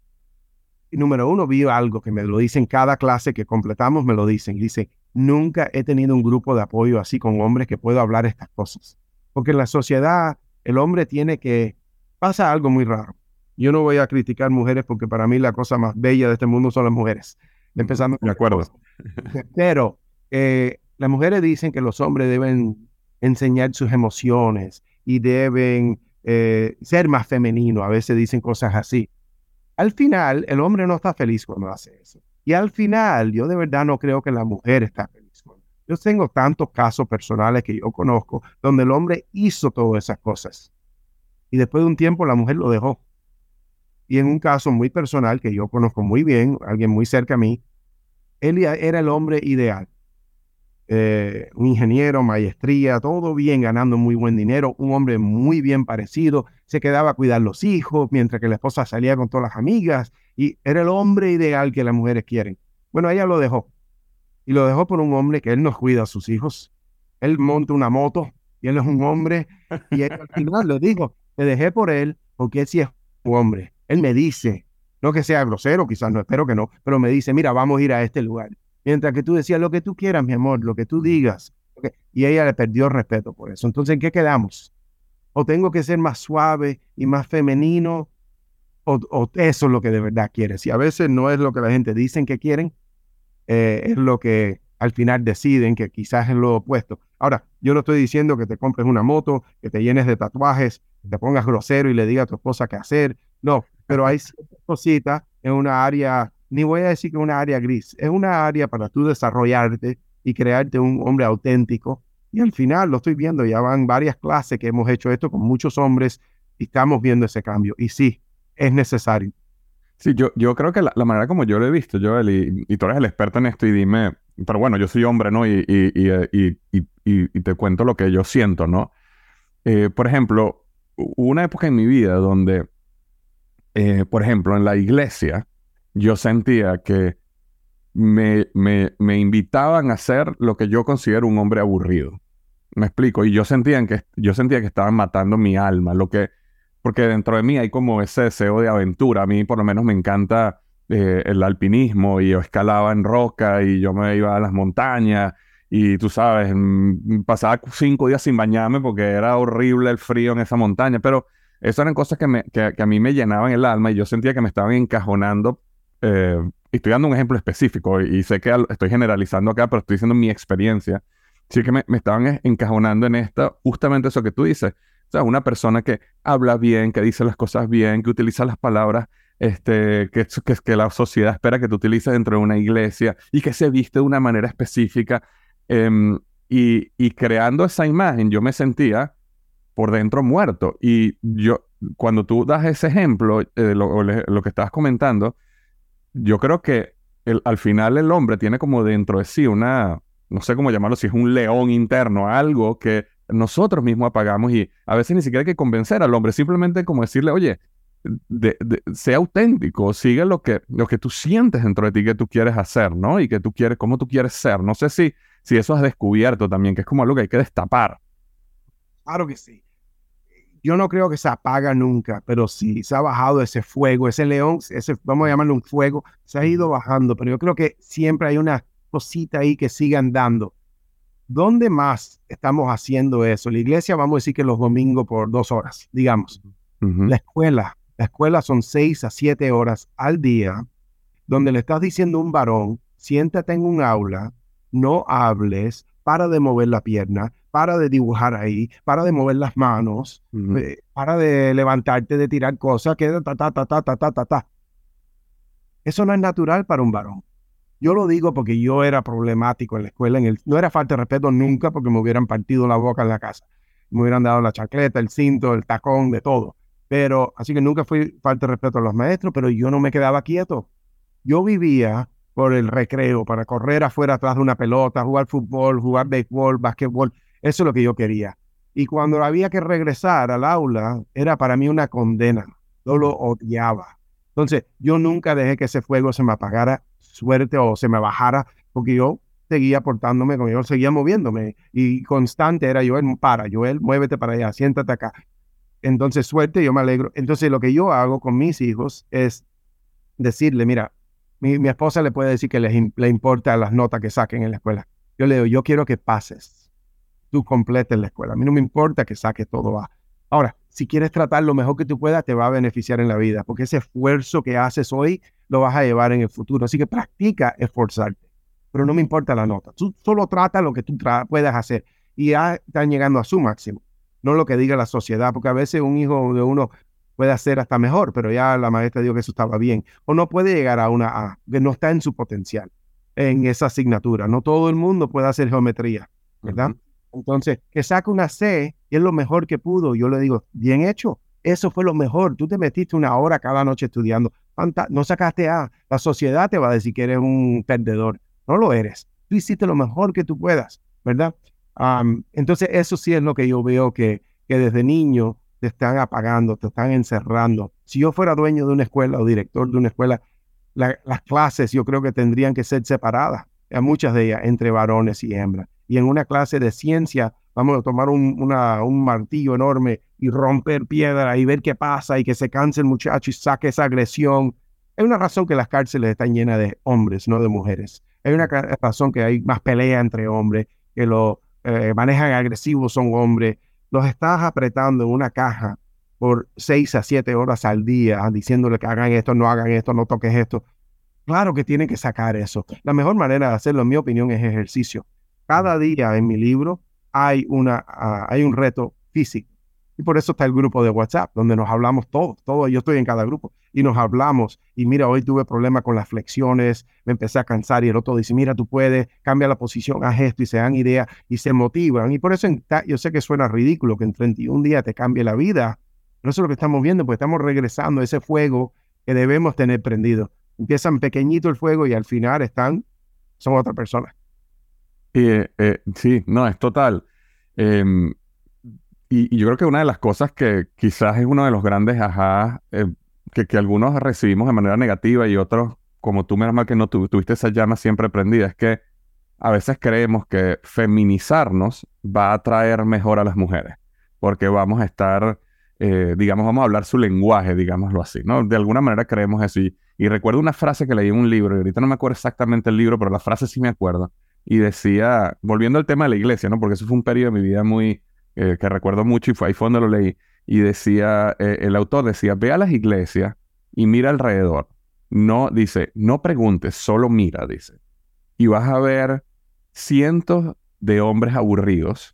y número uno, vi algo que me lo dicen cada clase que completamos, me lo dicen. Dice, nunca he tenido un grupo de apoyo así con hombres que puedo hablar estas cosas. Porque en la sociedad, el hombre pasa algo muy raro. Yo no voy a criticar mujeres porque para mí la cosa más bella de este mundo son las mujeres. Empezando con De acuerdo. pero las mujeres dicen que los hombres deben enseñar sus emociones y deben ser más femeninos. A veces dicen cosas así. Al final, el hombre no está feliz cuando hace eso. Y al final, yo de verdad no creo que la mujer está feliz. Yo tengo tantos casos personales que yo conozco donde el hombre hizo todas esas cosas. Y después de un tiempo la mujer lo dejó. Y en un caso muy personal que yo conozco muy bien, alguien muy cerca a mí, él era el hombre ideal. Un ingeniero, maestría, todo bien, ganando muy buen dinero, un hombre muy bien parecido, se quedaba a cuidar los hijos, mientras que la esposa salía con todas las amigas, y era el hombre ideal que las mujeres quieren. Bueno, ella lo dejó, y lo dejó por un hombre que él no cuida a sus hijos, él monta una moto, y él es un hombre, y al final le digo, te dejé por él, porque él sí es un hombre. Él me dice, no que sea grosero, quizás no, espero que no, pero me dice, mira, vamos a ir a este lugar. Mientras que tú decías lo que tú quieras, mi amor, lo que tú digas. Okay. Y ella le perdió el respeto por eso. Entonces, ¿en qué quedamos? ¿O tengo que ser más suave y más femenino? ¿O eso es lo que de verdad quieres? Y a veces no es lo que la gente dice que quieren, es lo que al final deciden, que quizás es lo opuesto. Ahora, yo no estoy diciendo que te compres una moto, que te llenes de tatuajes, que te pongas grosero y le digas a tu esposa qué hacer. No, pero hay ciertas cositas en una área, ni voy a decir que una área gris, es una área para tú desarrollarte y crearte un hombre auténtico. Y al final lo estoy viendo, ya van varias clases que hemos hecho esto con muchos hombres y estamos viendo ese cambio. Y sí, es necesario. Sí, yo creo que la manera como yo lo he visto, Joel, y tú eres el experto en esto, y dime pero bueno, yo soy hombre, ¿no? Y te cuento lo que yo siento, ¿no? Por ejemplo, hubo una época en mi vida donde, por ejemplo, en la iglesia, yo sentía que me invitaban a ser lo que yo considero un hombre aburrido. Me explico. Y yo sentía que estaban matando mi alma, porque dentro de mí hay como ese deseo de aventura. A mí por lo menos me encanta el alpinismo y yo escalaba en roca y yo me iba a las montañas y tú sabes, pasaba 5 días sin bañarme porque era horrible el frío en esa montaña, pero esas eran cosas que a mí me llenaban el alma y yo sentía que me estaban encajonando. Y estoy dando un ejemplo específico y sé que estoy generalizando acá, pero estoy diciendo mi experiencia. Sí que me estaban encajonando en justamente eso que tú dices. O sea, una persona que habla bien, que dice las cosas bien, que utiliza las palabras que la sociedad espera que tú utilices dentro de una iglesia y que se viste de una manera específica. Y creando esa imagen, yo me sentía por dentro muerto. Y yo, cuando tú das ese ejemplo, lo que estabas comentando, yo creo que al final el hombre tiene como dentro de sí no sé cómo llamarlo, si es un león interno, algo que nosotros mismos apagamos y a veces ni siquiera hay que convencer al hombre, simplemente como decirle, oye, sea auténtico, sigue lo que tú sientes dentro de ti que tú quieres hacer, ¿no? Y que tú quieres, cómo tú quieres ser. No sé si eso has descubierto también, que es como algo que hay que destapar. Claro que sí. Yo no creo que se apaga nunca, pero sí se ha bajado ese fuego, ese león, vamos a llamarlo un fuego, se ha ido bajando, pero yo creo que siempre hay una cosita ahí que sigue andando. ¿Dónde más estamos haciendo eso? La iglesia, vamos a decir que los domingos por 2 horas, digamos. Ujú. La escuela son 6 a 7 horas al día, donde le estás diciendo a un varón, siéntate en un aula, no hables, para de mover la pierna, para de dibujar ahí, para de mover las manos, Ujú. para de levantarte, de tirar cosas, que ta, ta, ta, ta, ta, ta, ta, ta. Eso no es natural para un varón. Yo lo digo porque yo era problemático en la escuela, no era falta de respeto nunca porque me hubieran partido la boca en la casa. Me hubieran dado la chancleta, el cinto, el tacón, de todo. Pero, así que nunca fui falta de respeto a los maestros, pero yo no me quedaba quieto. Yo vivía por el recreo, para correr afuera atrás de una pelota, jugar fútbol, jugar béisbol, básquetbol. Eso es lo que yo quería. Y cuando había que regresar al aula, era para mí una condena. Yo lo odiaba. Entonces, yo nunca dejé que ese fuego se me apagara, suerte, o se me bajara, porque yo seguía portándome como yo, seguía moviéndome. Y constante era Joel, Joel, muévete para allá, siéntate acá. Entonces, suerte, yo me alegro. Entonces, lo que yo hago con mis hijos es decirle, mira, mi esposa le puede decir que le importa las notas que saquen en la escuela. Yo le digo, yo quiero que pases, tú completes la escuela. A mí no me importa que saques todo A. Ahora, si quieres tratar lo mejor que tú puedas, te va a beneficiar en la vida, porque ese esfuerzo que haces hoy lo vas a llevar en el futuro. Así que practica esforzarte, pero no me importa la nota. Tú solo trata lo que tú puedas hacer y ya están llegando a su máximo, no lo que diga la sociedad, porque a veces un hijo de uno puede hacer hasta mejor, pero ya la maestra dijo que eso estaba bien, o no puede llegar a una A, que no está en su potencial, en esa asignatura. No todo el mundo puede hacer geometría, ¿verdad? Ujú. Entonces, que saque una C y es lo mejor que pudo. Yo le digo, bien hecho, eso fue lo mejor. Tú te metiste 1 hora cada noche estudiando. No sacaste A. La sociedad te va a decir que eres un perdedor. No lo eres. Tú hiciste lo mejor que tú puedas, ¿verdad? Entonces, eso sí es lo que yo veo que desde niño te están apagando, te están encerrando. Si yo fuera dueño de una escuela o director de una escuela, las clases yo creo que tendrían que ser separadas, muchas de ellas, entre varones y hembras. Y en una clase de ciencia, vamos a tomar un martillo enorme y romper piedra y ver qué pasa y que se canse el muchacho y saque esa agresión. Hay una razón que las cárceles están llenas de hombres, no de mujeres. Hay una razón que hay más pelea entre hombres, que los manejan agresivos son hombres. Los estás apretando en una caja por 6 a 7 horas al día, diciéndole que hagan esto, no hagan esto, no toques esto. Claro que tienen que sacar eso. La mejor manera de hacerlo, en mi opinión, es ejercicio. Cada día en mi libro hay un reto físico. Y por eso está el grupo de WhatsApp, donde nos hablamos todos, yo estoy en cada grupo, y nos hablamos. Y mira, hoy tuve problemas con las flexiones, me empecé a cansar, y el otro dice, mira, tú puedes, cambia la posición, haz esto, y se dan ideas, y se motivan. Y por eso yo sé que suena ridículo que en 31 días te cambie la vida, pero eso es lo que estamos viendo, porque estamos regresando a ese fuego que debemos tener prendido. Empiezan pequeñito el fuego y al final son otra persona. Sí, no, es total. Em, y yo creo que una de las cosas que quizás es uno de los grandes ajá, que algunos recibimos de manera negativa y otros, como tú, menos mal que no tuviste esa llama siempre prendida, es que a veces creemos que feminizarnos va a traer mejor a las mujeres, porque vamos a estar, digamos, vamos a hablar su lenguaje, digámoslo así, ¿no? De alguna manera creemos eso. Y recuerdo una frase que leí en un libro, y ahorita no me acuerdo exactamente el libro, pero la frase sí me acuerdo, y decía, volviendo al tema de la iglesia, ¿no? Porque eso fue un periodo de mi vida muy, que recuerdo mucho, y ahí fue donde lo leí, y decía, el autor decía, ve a las iglesias y mira alrededor. No, dice, no preguntes, solo mira, dice. Y vas a ver cientos de hombres aburridos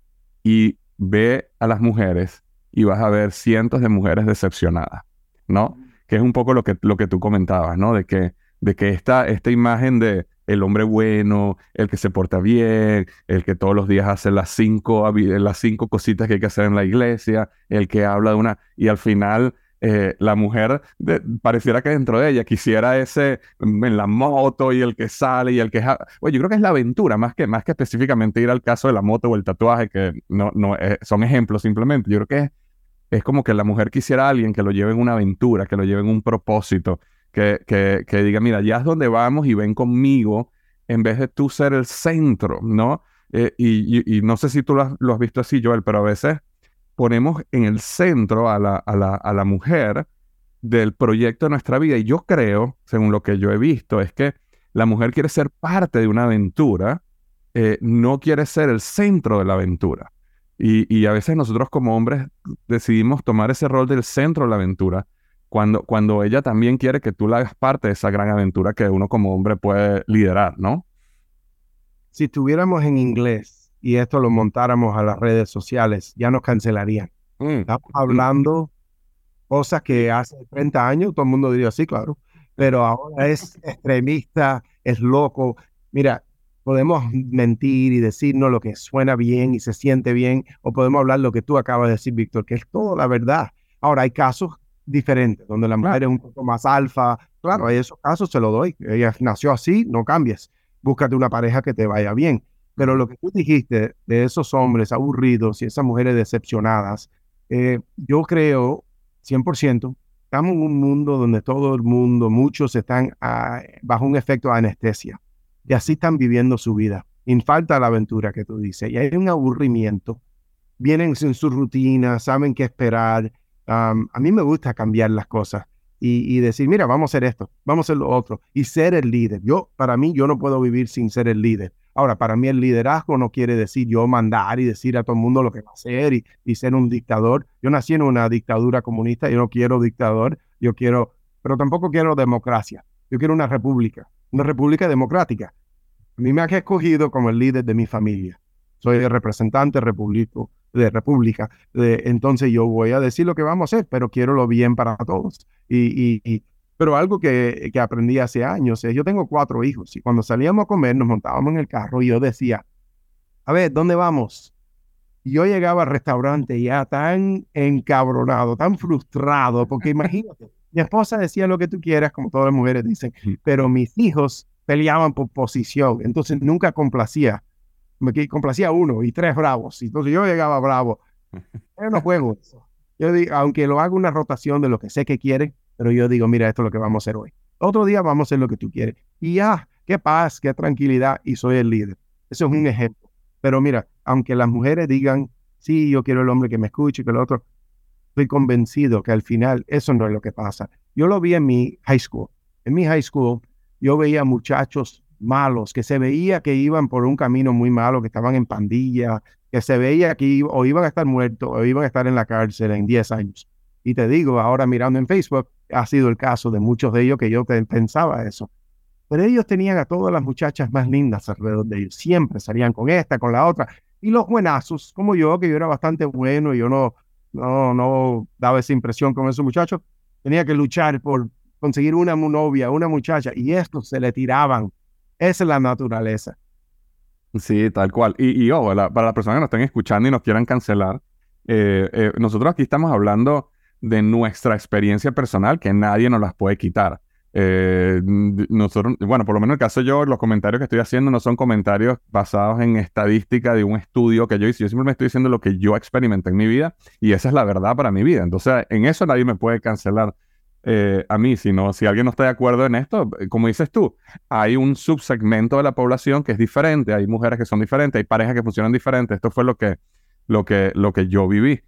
y ve a las mujeres y vas a ver cientos de mujeres decepcionadas, ¿no? Que es un poco lo que tú comentabas, ¿no? De que esta imagen de el hombre bueno, el que se porta bien, el que todos los días hace las cinco cositas que hay que hacer en la iglesia, el que habla de una... Y al final la mujer pareciera que dentro de ella quisiera ese en la moto y el que sale y el que... Oye, yo creo que es la aventura, más que específicamente ir al caso de la moto o el tatuaje, que no son ejemplos simplemente. Yo creo que es como que la mujer quisiera a alguien que lo lleve en una aventura, que lo lleve en un propósito, que diga, mira, ya es donde vamos y ven conmigo, en vez de tú ser el centro, ¿no? Y no sé si tú lo has visto así, Joel, pero a veces ponemos en el centro a la mujer del proyecto de nuestra vida. Y yo creo, según lo que yo he visto, es que la mujer quiere ser parte de una aventura, no quiere ser el centro de la aventura. Y a veces nosotros como hombres decidimos tomar ese rol del centro de la aventura cuando ella también quiere que tú la hagas parte de esa gran aventura que uno como hombre puede liderar, ¿no? Si estuviéramos en inglés y esto lo montáramos a las redes sociales, ya nos cancelarían. Estamos hablando cosas que hace 30 años todo el mundo diría, sí, claro, pero ahora es extremista, es loco. Mira, podemos mentir y decirnos lo que suena bien y se siente bien, o podemos hablar lo que tú acabas de decir, Víctor, que es toda la verdad. Ahora, hay casos diferentes, donde la mujer es un poco más alfa. Claro, hay esos casos, se lo doy. Ella nació así, no cambies. Búscate una pareja que te vaya bien. Pero lo que tú dijiste de esos hombres aburridos y esas mujeres decepcionadas, yo creo 100%, estamos en un mundo donde todo el mundo, muchos están bajo un efecto de anestesia y así están viviendo su vida. Y falta la aventura que tú dices y hay un aburrimiento. Vienen en su rutina, saben qué esperar. A mí me gusta cambiar las cosas y decir, mira, vamos a hacer esto, vamos a hacer lo otro y ser el líder. Para mí, yo no puedo vivir sin ser el líder. Ahora, para mí el liderazgo no quiere decir yo mandar y decir a todo el mundo lo que va a hacer y ser un dictador. Yo nací en una dictadura comunista, yo no quiero dictador, pero tampoco quiero democracia. Yo quiero una república democrática. A mí me han escogido como el líder de mi familia. Soy el representante de república. Entonces yo voy a decir lo que vamos a hacer, pero quiero lo bien para todos. Pero algo que aprendí hace años es, yo tengo 4 hijos y cuando salíamos a comer nos montábamos en el carro y yo decía, a ver, ¿dónde vamos? Y yo llegaba al restaurante ya tan encabronado, tan frustrado, porque imagínate, mi esposa decía lo que tú quieras, como todas las mujeres dicen, pero mis hijos peleaban por posición, entonces nunca complacía. Me complacía 1 y 3 bravos. Entonces yo llegaba bravo. Yo no juego eso. Yo digo, aunque lo haga una rotación de lo que sé que quiere, pero yo digo, mira, esto es lo que vamos a hacer hoy. Otro día vamos a hacer lo que tú quieres. Y ya, qué paz, qué tranquilidad, y soy el líder. Eso es un ejemplo. Pero mira, aunque las mujeres digan, sí, yo quiero el hombre que me escuche, que el otro, estoy convencido que al final eso no es lo que pasa. Yo lo vi en mi high school. En mi high school, yo veía muchachos malos, que se veía que iban por un camino muy malo, que estaban en pandilla, que se veía que o iban a estar muertos o iban a estar en la cárcel en 10 años. Y te digo, ahora mirando en Facebook, ha sido el caso de muchos de ellos que yo pensaba eso. Pero ellos tenían a todas las muchachas más lindas alrededor de ellos. Siempre salían con esta, con la otra. Y los buenazos, como yo, que yo era bastante bueno y yo no daba esa impresión con esos muchachos, tenía que luchar por conseguir una novia, una muchacha, y estos se le tiraban. Esa es la naturaleza. Sí, tal cual. Y ojo, para las personas que nos estén escuchando y nos quieran cancelar, nosotros aquí estamos hablando de nuestra experiencia personal que nadie nos las puede quitar. Nosotros, bueno, por lo menos en el caso yo, los comentarios que estoy haciendo no son comentarios basados en estadística de un estudio que yo hice. Yo simplemente estoy diciendo lo que yo experimenté en mi vida y esa es la verdad para mi vida. Entonces, en eso nadie me puede cancelar a mí, sino si alguien no está de acuerdo en esto, como dices tú, hay un subsegmento de la población que es diferente, hay mujeres que son diferentes, hay parejas que funcionan diferentes. Esto fue lo que yo viví.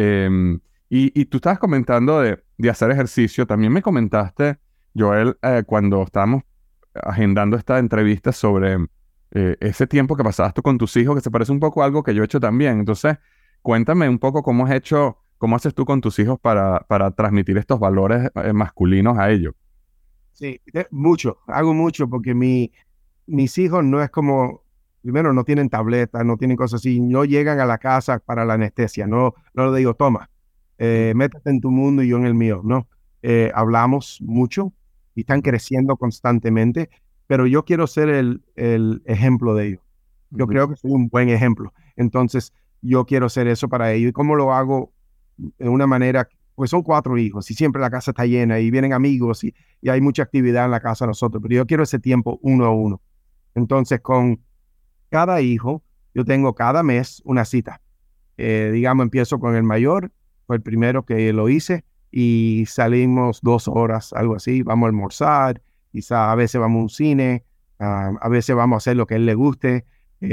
Y tú estabas comentando de hacer ejercicio. También me comentaste, Joel, cuando estábamos agendando esta entrevista sobre ese tiempo que pasabas tú con tus hijos, que se parece un poco a algo que yo he hecho también. Entonces, cuéntame un poco cómo haces tú con tus hijos para transmitir estos valores masculinos a ellos. Sí, mucho, hago mucho porque mis hijos no es como, primero no tienen tabletas, no tienen cosas así, no llegan a la casa para la anestesia, no le digo, toma, métete en tu mundo y yo en el mío, no. Hablamos mucho y están creciendo constantemente, pero yo quiero ser el ejemplo de ellos. Yo creo que soy un buen ejemplo. Entonces, yo quiero ser eso para ellos. ¿Y cómo lo hago? De una manera, pues son 4 hijos y siempre la casa está llena y vienen amigos y hay mucha actividad en la casa de nosotros, pero yo quiero ese tiempo uno a uno. Entonces, con cada hijo, yo tengo cada mes una cita. Digamos, empiezo con el mayor, fue el primero que lo hice y salimos 2 horas, algo así, vamos a almorzar, quizá a veces vamos a un cine, a veces vamos a hacer lo que a él le guste,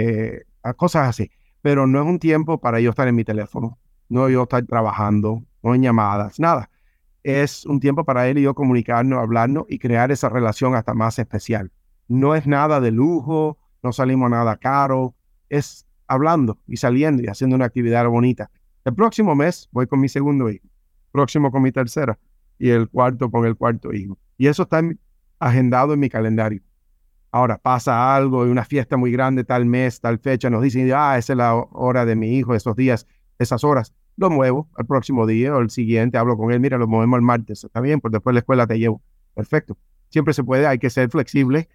a cosas así. Pero no es un tiempo para yo estar en mi teléfono, no yo estar trabajando, no en llamadas, nada. Es un tiempo para él y yo comunicarnos, hablarnos y crear esa relación hasta más especial. No es nada de lujo, no salimos a nada caro, es hablando y saliendo y haciendo una actividad bonita. El próximo mes voy con mi segundo hijo, próximo con mi tercera y el cuarto con el cuarto hijo. Y eso está agendado en mi calendario. Ahora pasa algo, una fiesta muy grande, tal mes, tal fecha, nos dicen, esa es la hora de mi hijo, esos días, esas horas. Lo muevo al próximo día o el siguiente, hablo con él, mira, lo movemos el martes, está bien, pues después de la escuela te llevo. Perfecto. Siempre se puede, hay que ser flexible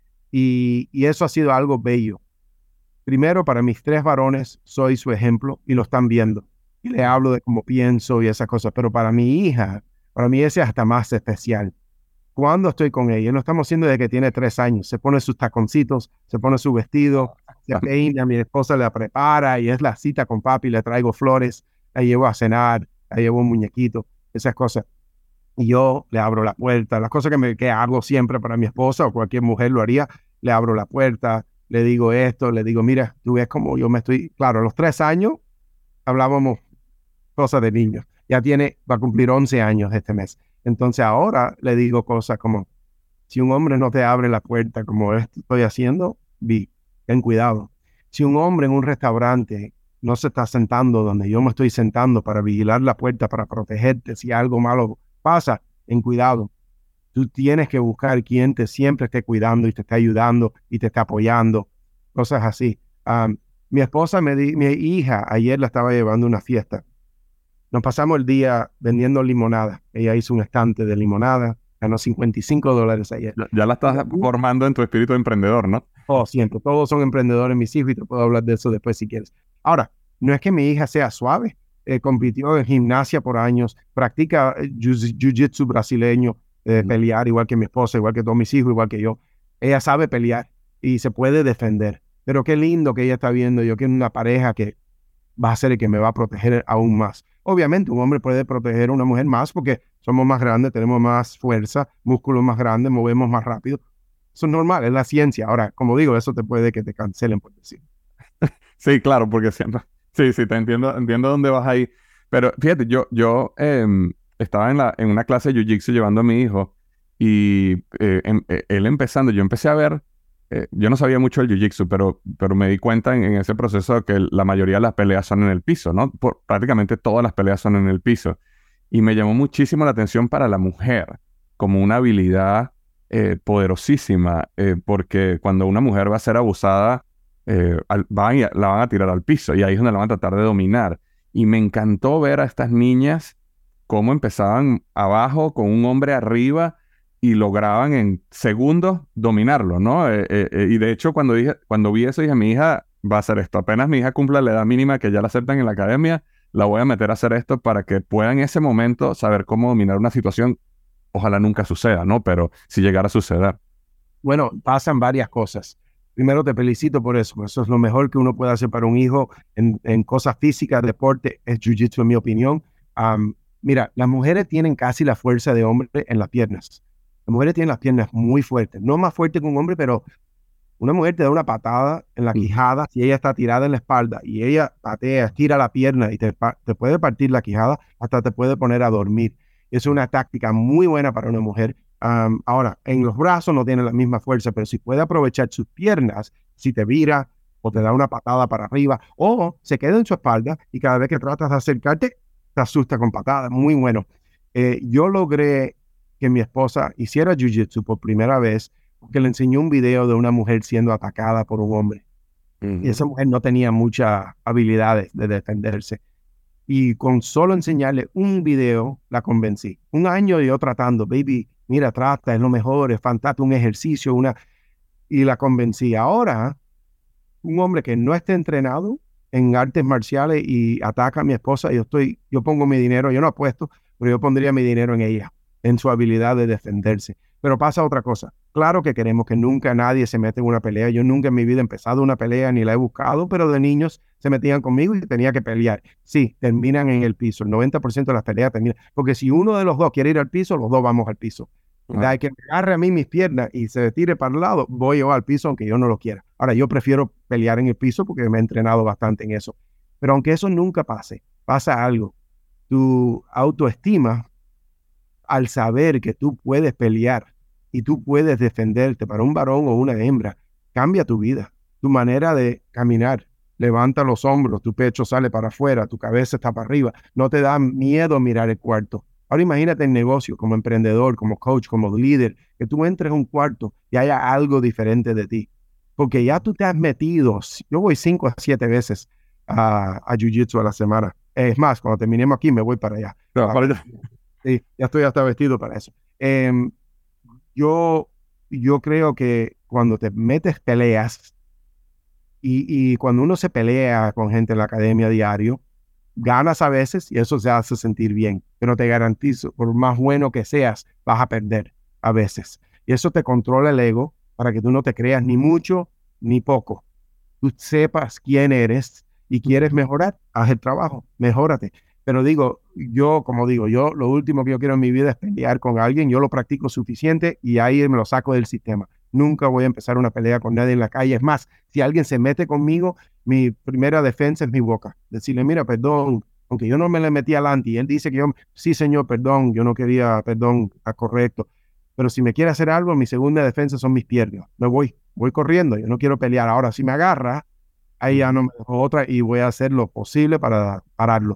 y eso ha sido algo bello. Primero, para mis 3 varones, soy su ejemplo y lo están viendo. Y le hablo de cómo pienso y esas cosas, pero para mi hija, para mí ese es hasta más especial. Cuando estoy con ella, lo estamos haciendo desde que tiene 3 años, se pone sus taconcitos, se pone su vestido, se peina, mi esposa la prepara y es la cita con papi, le traigo flores, la llevo a cenar, la llevo un muñequito, esas cosas. Y yo le abro la puerta, las cosas que hago siempre para mi esposa o cualquier mujer lo haría, le abro la puerta, le digo esto, le digo, mira, tú ves cómo yo me estoy, claro, a los 3 años hablábamos cosas de niños, va a cumplir 11 años este mes. Entonces ahora le digo cosas como, si un hombre no te abre la puerta como estoy haciendo, ten cuidado. Si un hombre en un restaurante no se está sentando donde yo me estoy sentando para vigilar la puerta, para protegerte, si algo malo pasa, ten cuidado. Tú tienes que buscar quien te siempre esté cuidando y te esté ayudando y te esté apoyando, cosas así. Mi esposa, mi hija, ayer la estaba llevando a una fiesta. Nos pasamos el día vendiendo limonada. Ella hizo un estante de limonada, ganó $55 ayer. Ya la estás formando en tu espíritu de emprendedor, ¿no? Oh, siento, todos son emprendedores mis hijos y te puedo hablar de eso después si quieres. Ahora, no es que mi hija sea suave, compitió en gimnasia por años, practica jiu-jitsu brasileño, pelear igual que mi esposa, igual que todos mis hijos, igual que yo. Ella sabe pelear y se puede defender. Pero qué lindo que ella está viendo. Yo quiero una pareja que va a ser el que me va a proteger aún más. Obviamente, un hombre puede proteger a una mujer más porque somos más grandes, tenemos más fuerza, músculos más grandes, movemos más rápido. Eso es normal, es la ciencia. Ahora, como digo, eso te puede que te cancelen por decir. Sí, claro, porque siempre... Sí, te entiendo dónde vas ahí. Pero fíjate, yo estaba en una clase de Jiu-Jitsu llevando a mi hijo y él empezando, yo empecé a ver, yo no sabía mucho del Jiu-Jitsu, pero me di cuenta en ese proceso que la mayoría de las peleas son en el piso, ¿no? Prácticamente todas las peleas son en el piso. Y me llamó muchísimo la atención para la mujer, como una habilidad poderosísima, porque cuando una mujer va a ser abusada, la van a tirar al piso y ahí es donde la van a tratar de dominar. Y me encantó ver a estas niñas cómo empezaban abajo con un hombre arriba y lograban en segundos dominarlo, ¿no? Y de hecho cuando vi eso dije, mi hija va a hacer esto. Apenas mi hija cumpla la edad mínima que ya la aceptan en la academia, la voy a meter a hacer esto para que pueda en ese momento saber cómo dominar una situación ojalá nunca suceda, ¿no? Pero si llegara a suceder. Bueno, pasan varias cosas. Primero te felicito por eso. Eso es lo mejor que uno puede hacer para un hijo en cosas físicas, deporte, es jiu-jitsu en mi opinión. Mira, las mujeres tienen casi la fuerza de hombre en las piernas. Las mujeres tienen las piernas muy fuertes. No más fuerte que un hombre, pero una mujer te da una patada en la quijada si ella está tirada en la espalda y ella patea, estira la pierna y te puede partir la quijada, hasta te puede poner a dormir. Es una táctica muy buena para una mujer. Ahora, en los brazos no tiene la misma fuerza, pero si puede aprovechar sus piernas, si te vira o te da una patada para arriba o se queda en su espalda y cada vez que tratas de acercarte, te asusta con patadas. Muy bueno. Yo logré que mi esposa hiciera jiu-jitsu por primera vez porque le enseñó un video de una mujer siendo atacada por un hombre. Y esa mujer no tenía muchas habilidades de defenderse. Y con solo enseñarle un video, la convencí. Un año yo tratando, baby, mira, trata, es lo mejor, es fantástico, un ejercicio, y la convencí. Ahora, un hombre que no esté entrenado en artes marciales y ataca a mi esposa, yo pongo mi dinero, yo no apuesto, pero yo pondría mi dinero en ella, en su habilidad de defenderse. Pero pasa otra cosa. Claro que queremos que nunca nadie se meta en una pelea. Yo nunca en mi vida he empezado una pelea ni la he buscado, pero de niños se metían conmigo y tenía que pelear. Sí, terminan en el piso. El 90% de las peleas terminan. Porque si uno de los dos quiere ir al piso, los dos vamos al piso. Hay que me agarre a mí mis piernas y se tire para el lado, voy yo al piso aunque yo no lo quiera. Ahora, yo prefiero pelear en el piso porque me he entrenado bastante en eso. Pero aunque eso nunca pase, pasa algo. Tu autoestima, al saber que tú puedes pelear y tú puedes defenderte para un varón o una hembra, cambia tu vida, tu manera de caminar. Levanta los hombros, tu pecho sale para afuera, tu cabeza está para arriba. No te da miedo mirar el cuarto. Ahora imagínate en negocio, como emprendedor, como coach, como líder, que tú entres a un cuarto y haya algo diferente de ti. Porque ya tú te has metido, yo voy 5 a 7 veces a Jiu-Jitsu a la semana. Es más, cuando terminemos aquí me voy para allá. Sí, ya estoy hasta vestido para eso. Yo creo que cuando te metes peleas y cuando uno se pelea con gente en la academia diario, ganas a veces y eso se hace sentir bien, pero te garantizo, por más bueno que seas, vas a perder a veces. Y eso te controla el ego para que tú no te creas ni mucho ni poco. Tú sepas quién eres y quieres mejorar, haz el trabajo, mejórate. Pero yo lo último que yo quiero en mi vida es pelear con alguien, yo lo practico suficiente y ahí me lo saco del sistema. Nunca voy a empezar una pelea con nadie en la calle. Es más, si alguien se mete conmigo, mi primera defensa es mi boca. Decirle, mira, perdón, aunque yo no me le metí adelante y él dice que sí, señor, perdón, yo no quería, perdón, está correcto. Pero si me quiere hacer algo, mi segunda defensa son mis piernas. Voy corriendo, yo no quiero pelear. Ahora, si me agarra, ahí ya no me dejo otra y voy a hacer lo posible para pararlo.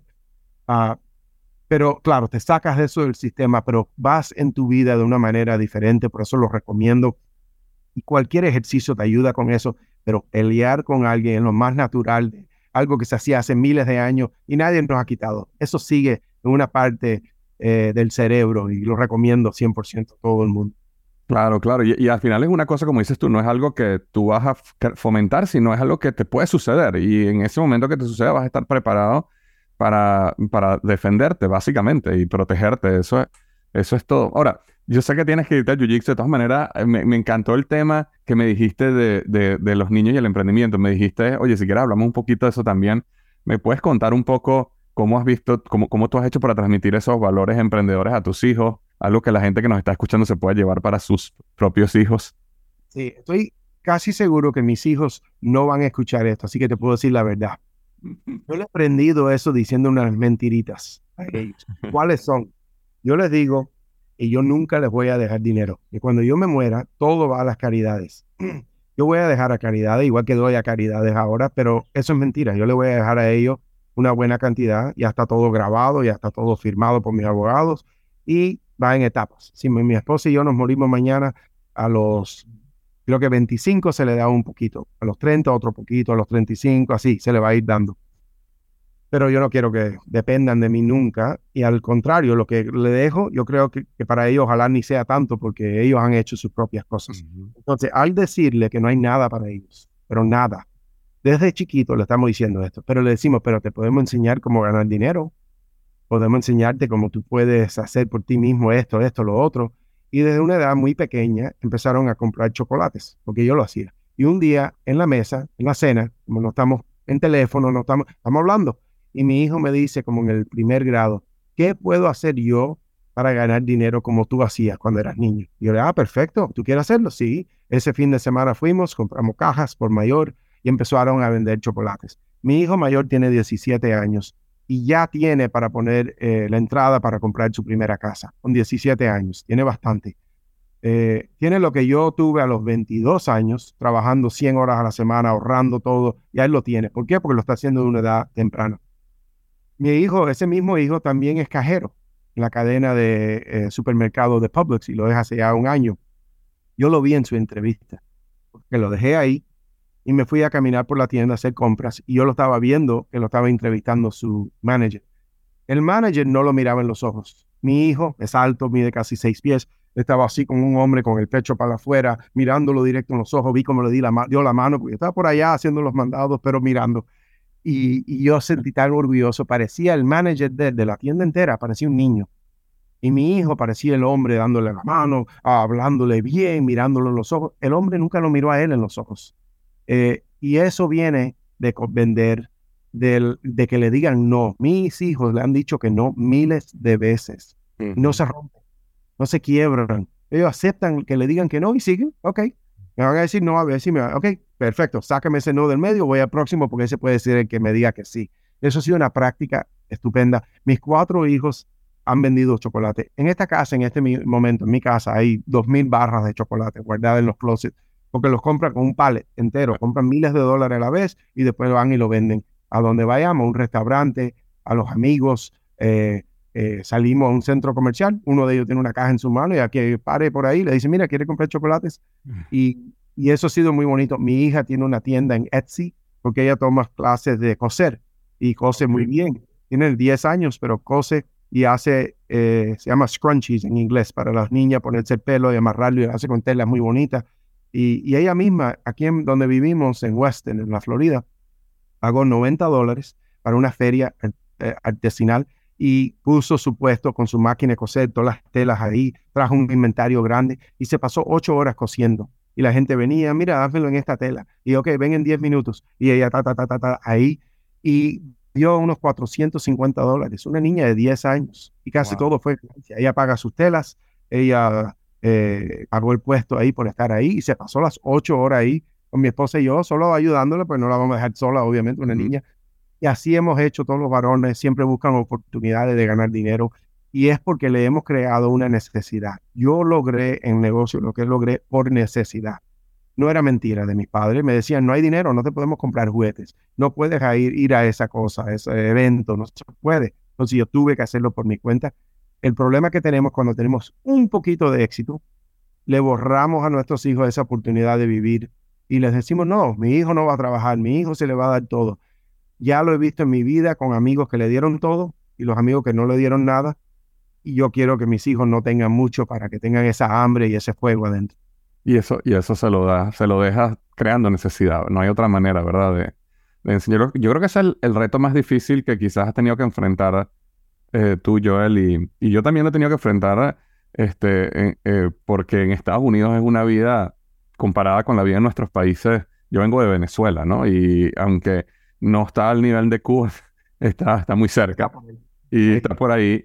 Pero claro, te sacas de eso del sistema, pero vas en tu vida de una manera diferente, por eso lo recomiendo. Y cualquier ejercicio te ayuda con eso, pero pelear con alguien es lo más natural, algo que se hacía hace miles de años y nadie nos ha quitado. Eso sigue en una parte del cerebro y lo recomiendo 100% a todo el mundo. Claro, claro. Y al final es una cosa, como dices tú, no es algo que tú vas a fomentar, sino es algo que te puede suceder. Y en ese momento que te suceda vas a estar preparado para defenderte, básicamente, y protegerte. Eso es todo. Ahora, yo sé que tienes que irte a Jiu-Jitsu. De todas maneras, me encantó el tema que me dijiste de los niños y el emprendimiento. Me dijiste, oye, si quieres hablamos un poquito de eso también. ¿Me puedes contar un poco cómo has visto, cómo tú has hecho para transmitir esos valores emprendedores a tus hijos? Algo que la gente que nos está escuchando se pueda llevar para sus propios hijos. Sí, estoy casi seguro que mis hijos no van a escuchar esto, así que te puedo decir la verdad. Yo le he aprendido eso diciendo unas mentiritas a ellos. ¿Cuáles son? Yo les digo, y yo nunca les voy a dejar dinero. Y cuando yo me muera, todo va a las caridades. Yo voy a dejar a caridades, igual que doy a caridades ahora, pero eso es mentira. Yo le voy a dejar a ellos una buena cantidad. Ya está todo grabado, ya está todo firmado por mis abogados y va en etapas. Si mi esposa y yo nos morimos mañana, creo que 25 se le da un poquito, a los 30 otro poquito, a los 35, así se le va a ir dando. Pero yo no quiero que dependan de mí nunca, y al contrario, lo que le dejo, yo creo que para ellos ojalá ni sea tanto, porque ellos han hecho sus propias cosas. Entonces, al decirle que no hay nada para ellos, pero nada, desde chiquito le estamos diciendo esto, pero le decimos, pero te podemos enseñar cómo ganar dinero, podemos enseñarte cómo tú puedes hacer por ti mismo esto, lo otro. Y desde una edad muy pequeña empezaron a comprar chocolates, porque yo lo hacía. Y un día en la mesa, en la cena, como no estamos en teléfono, estamos hablando, y mi hijo me dice, como en el primer grado, ¿qué puedo hacer yo para ganar dinero como tú hacías cuando eras niño? Y yo le perfecto, ¿tú quieres hacerlo? Sí. Ese fin de semana fuimos, compramos cajas por mayor y empezaron a vender chocolates. Mi hijo mayor tiene 17 años y ya tiene para poner la entrada para comprar su primera casa, con 17 años, tiene bastante. Tiene lo que yo tuve a los 22 años, trabajando 100 horas a la semana, ahorrando todo, y él lo tiene. ¿Por qué? Porque lo está haciendo de una edad temprana. Mi hijo, ese mismo hijo, también es cajero en la cadena de supermercados de Publix y lo es hace ya un año. Yo lo vi en su entrevista, porque lo dejé ahí y me fui a caminar por la tienda a hacer compras y yo lo estaba viendo que lo estaba entrevistando su manager. El manager no lo miraba en los ojos. Mi hijo es alto, mide casi 6 pies. Estaba así como un hombre con el pecho para afuera, mirándolo directo en los ojos. Vi cómo le dio la mano, porque estaba por allá haciendo los mandados, pero mirando. Y yo sentí tan orgulloso. Parecía el manager de la tienda entera, parecía un niño. Y mi hijo parecía el hombre dándole la mano, hablándole bien, mirándolo en los ojos. El hombre nunca lo miró a él en los ojos. Y eso viene de vender, de que le digan no. Mis hijos le han dicho que no miles de veces. No se rompen, no se quiebran. Ellos aceptan que le digan que no y siguen. Ok, me van a decir no, a ver si ok, perfecto, sácame ese no del medio, voy al próximo porque ese puede ser el que me diga que sí. Eso ha sido una práctica estupenda. Mis 4 hijos han vendido chocolate. En esta casa, en este momento, en mi casa, hay 2,000 barras de chocolate guardadas en los closets, porque los compran con un pallet entero, compran miles de dólares a la vez y después van y lo venden a donde vayamos, a un restaurante, a los amigos. Salimos a un centro comercial, uno de ellos tiene una caja en su mano y a que pare por ahí le dice, mira, ¿quiere comprar chocolates? Y eso ha sido muy bonito. Mi hija tiene una tienda en Etsy porque ella toma clases de coser y cose muy bien. Tiene 10 años, pero cose y hace, se llama scrunchies en inglés, para las niñas ponerse el pelo y amarrarlo, y hace con telas muy bonitas. Y ella misma, aquí en donde vivimos, en Weston, en la Florida, pagó $90 para una feria artesanal y puso su puesto con su máquina de coser, todas las telas ahí, trajo un inventario grande y se pasó 8 horas cosiendo. Y la gente venía, mira, házmelo en esta tela. Y ok, ven en 10 minutos. Y ella, ahí. Y dio unos $450. Una niña de 10 años. Y casi todo fue ganancia. Ella paga sus telas. Ella pagó el puesto ahí por estar ahí. Y se pasó las 8 horas ahí con mi esposa y yo, solo ayudándola, pues no la vamos a dejar sola, obviamente, una niña. Y así hemos hecho todos los varones. Siempre buscan oportunidades de ganar dinero. Y es porque le hemos creado una necesidad. Yo logré en negocio lo que logré por necesidad. No era mentira de mis padres. Me decían, no hay dinero, no te podemos comprar juguetes. No puedes ir a esa cosa, a ese evento, no se puede. Entonces yo tuve que hacerlo por mi cuenta. El problema que tenemos cuando tenemos un poquito de éxito, le borramos a nuestros hijos esa oportunidad de vivir y les decimos, no, mi hijo no va a trabajar, mi hijo se le va a dar todo. Ya lo he visto en mi vida con amigos que le dieron todo y los amigos que no le dieron nada. Y yo quiero que mis hijos no tengan mucho para que tengan esa hambre y ese fuego adentro. Y eso se lo deja creando necesidad. No hay otra manera, ¿verdad? De enseñar. Yo creo que ese es el reto más difícil que quizás has tenido que enfrentar tú, Joel, y yo también lo he tenido que enfrentar, porque en Estados Unidos es una vida comparada con la vida en nuestros países. Yo vengo de Venezuela, ¿no? Y aunque no está al nivel de Cuba, está muy cerca. Y está por ahí.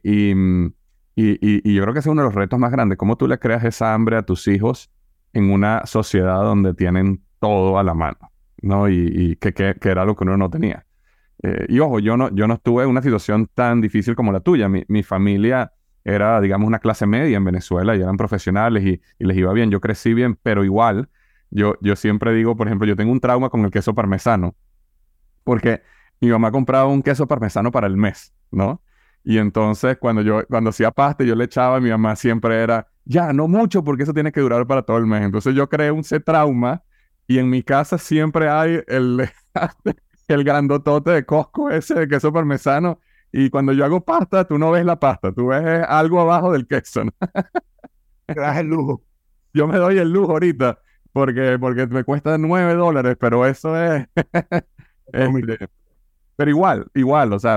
Y yo creo que ese es uno de los retos más grandes. ¿Cómo tú le creas esa hambre a tus hijos en una sociedad donde tienen todo a la mano, ¿no? Y que era lo que uno no tenía. Y ojo, yo no estuve en una situación tan difícil como la tuya. Mi familia era, digamos, una clase media en Venezuela y eran profesionales y les iba bien. Yo crecí bien, pero igual, yo siempre digo, por ejemplo, yo tengo un trauma con el queso parmesano porque mi mamá compraba un queso parmesano para el mes, ¿no? Y entonces cuando hacía pasta yo le echaba, mi mamá siempre era, ya, no mucho porque eso tiene que durar para todo el mes. Entonces yo creé ese trauma y en mi casa siempre hay el grandotote de Costco ese de queso parmesano. Y cuando yo hago pasta, tú no ves la pasta, tú ves algo abajo del queso, ¿no? Te das el lujo. Yo me doy el lujo ahorita porque me cuesta $9, pero eso es... Pero igual, o sea,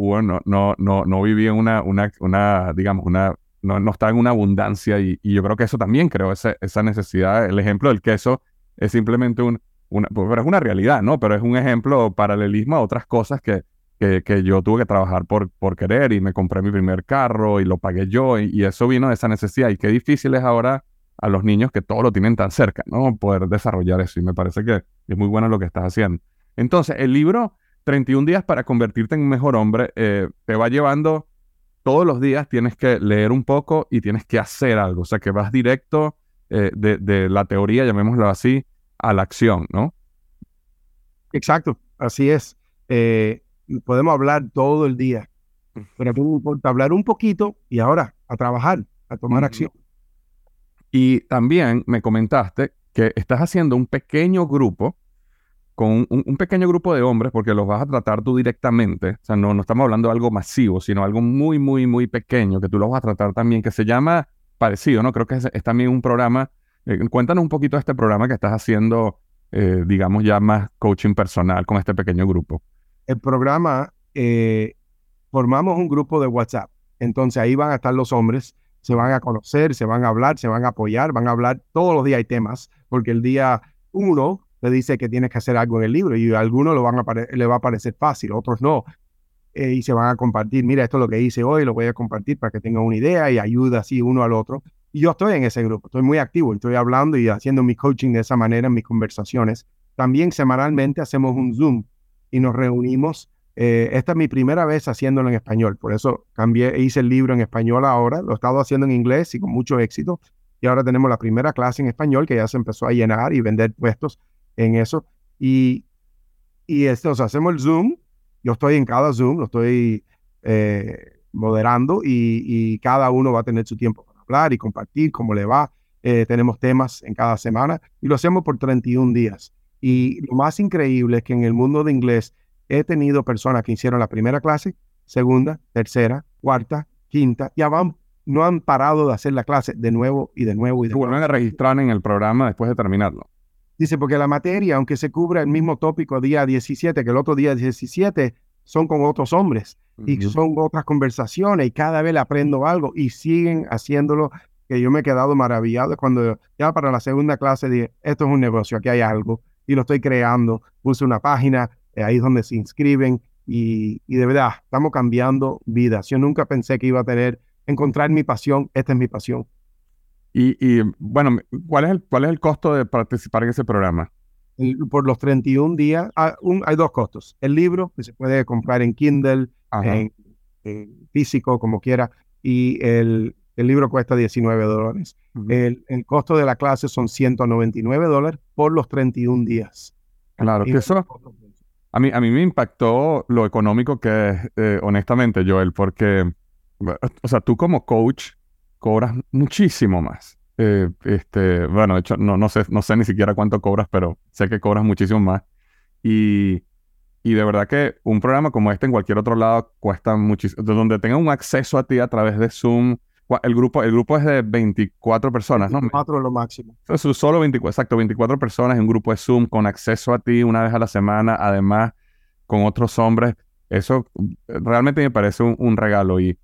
no viví en digamos, no estaba en una abundancia y yo creo que eso también creó esa necesidad. El ejemplo del queso es simplemente pero es una realidad, ¿no? Pero es un ejemplo paralelismo a otras cosas que yo tuve que trabajar por querer y me compré mi primer carro y lo pagué yo y eso vino de esa necesidad. Y qué difícil es ahora a los niños que todo lo tienen tan cerca, ¿no? Poder desarrollar eso y me parece que es muy bueno lo que estás haciendo. Entonces, el libro 31 días para convertirte en un mejor hombre te va llevando todos los días, tienes que leer un poco y tienes que hacer algo, o sea, que vas directo de la teoría, llamémoslo así, a la acción, ¿no? Exacto, así es. Podemos hablar todo el día, pero a mí me importa hablar un poquito y ahora a trabajar, a tomar acción. Y también me comentaste que estás haciendo un pequeño grupo con un pequeño grupo de hombres, porque los vas a tratar tú directamente. O sea, no estamos hablando de algo masivo, sino algo muy, muy, muy pequeño, que tú los vas a tratar también, que se llama parecido, ¿no? Creo que es también un programa. Cuéntanos un poquito de este programa que estás haciendo, digamos, ya más coaching personal con este pequeño grupo. El programa, formamos un grupo de WhatsApp. Entonces ahí van a estar los hombres, se van a conocer, se van a hablar, se van a apoyar, van a hablar. Todos los días hay temas, porque el día 1 te dice que tienes que hacer algo en el libro y a algunos le va a parecer fácil, otros no. Y se van a compartir, mira, esto es lo que hice hoy, lo voy a compartir para que tengan una idea y ayuda así uno al otro. Y yo estoy en ese grupo, estoy muy activo, estoy hablando y haciendo mi coaching de esa manera en mis conversaciones. También semanalmente hacemos un Zoom y nos reunimos. Esta es mi primera vez haciéndolo en español, por eso hice el libro en español ahora, lo he estado haciendo en inglés y con mucho éxito. Y ahora tenemos la primera clase en español que ya se empezó a llenar y vender puestos en eso. Y o sea, hacemos el Zoom. Yo estoy en cada Zoom, lo estoy moderando y cada uno va a tener su tiempo para hablar y compartir cómo le va. Tenemos temas en cada semana y lo hacemos por 31 días. Y lo más increíble es que en el mundo de inglés he tenido personas que hicieron la primera clase, segunda, tercera, cuarta, quinta, no han parado de hacer la clase de nuevo y de nuevo y de nuevo. Vuelven a registrar en el programa después de terminarlo. Dice, porque la materia, aunque se cubra el mismo tópico día 17 que el otro día 17, son con otros hombres y son otras conversaciones y cada vez le aprendo algo y siguen haciéndolo, que yo me he quedado maravillado cuando ya para la segunda clase dije, esto es un negocio, aquí hay algo y lo estoy creando, puse una página, ahí es donde se inscriben y de verdad, estamos cambiando vidas. Yo nunca pensé que iba a encontrar mi pasión, esta es mi pasión. Y bueno, ¿cuál es el costo de participar en ese programa? Por los 31 días, hay dos costos. El libro, que se puede comprar en Kindle, en físico, como quiera, y el libro cuesta $19. El costo de la clase son $199 por los 31 días. Claro, que eso a mí me impactó lo económico que es, honestamente, Joel, porque, o sea, tú como coach cobras muchísimo más. Bueno, de hecho, no sé ni siquiera cuánto cobras, pero sé que cobras muchísimo más. Y de verdad que un programa como este en cualquier otro lado cuesta muchísimo. Donde tenga un acceso a ti a través de Zoom. El grupo es de 24 personas, ¿no? 24 es lo máximo. Eso es solo 24, exacto, 24 personas en un grupo de Zoom con acceso a ti una vez a la semana, además con otros hombres. Eso realmente me parece un regalo. Y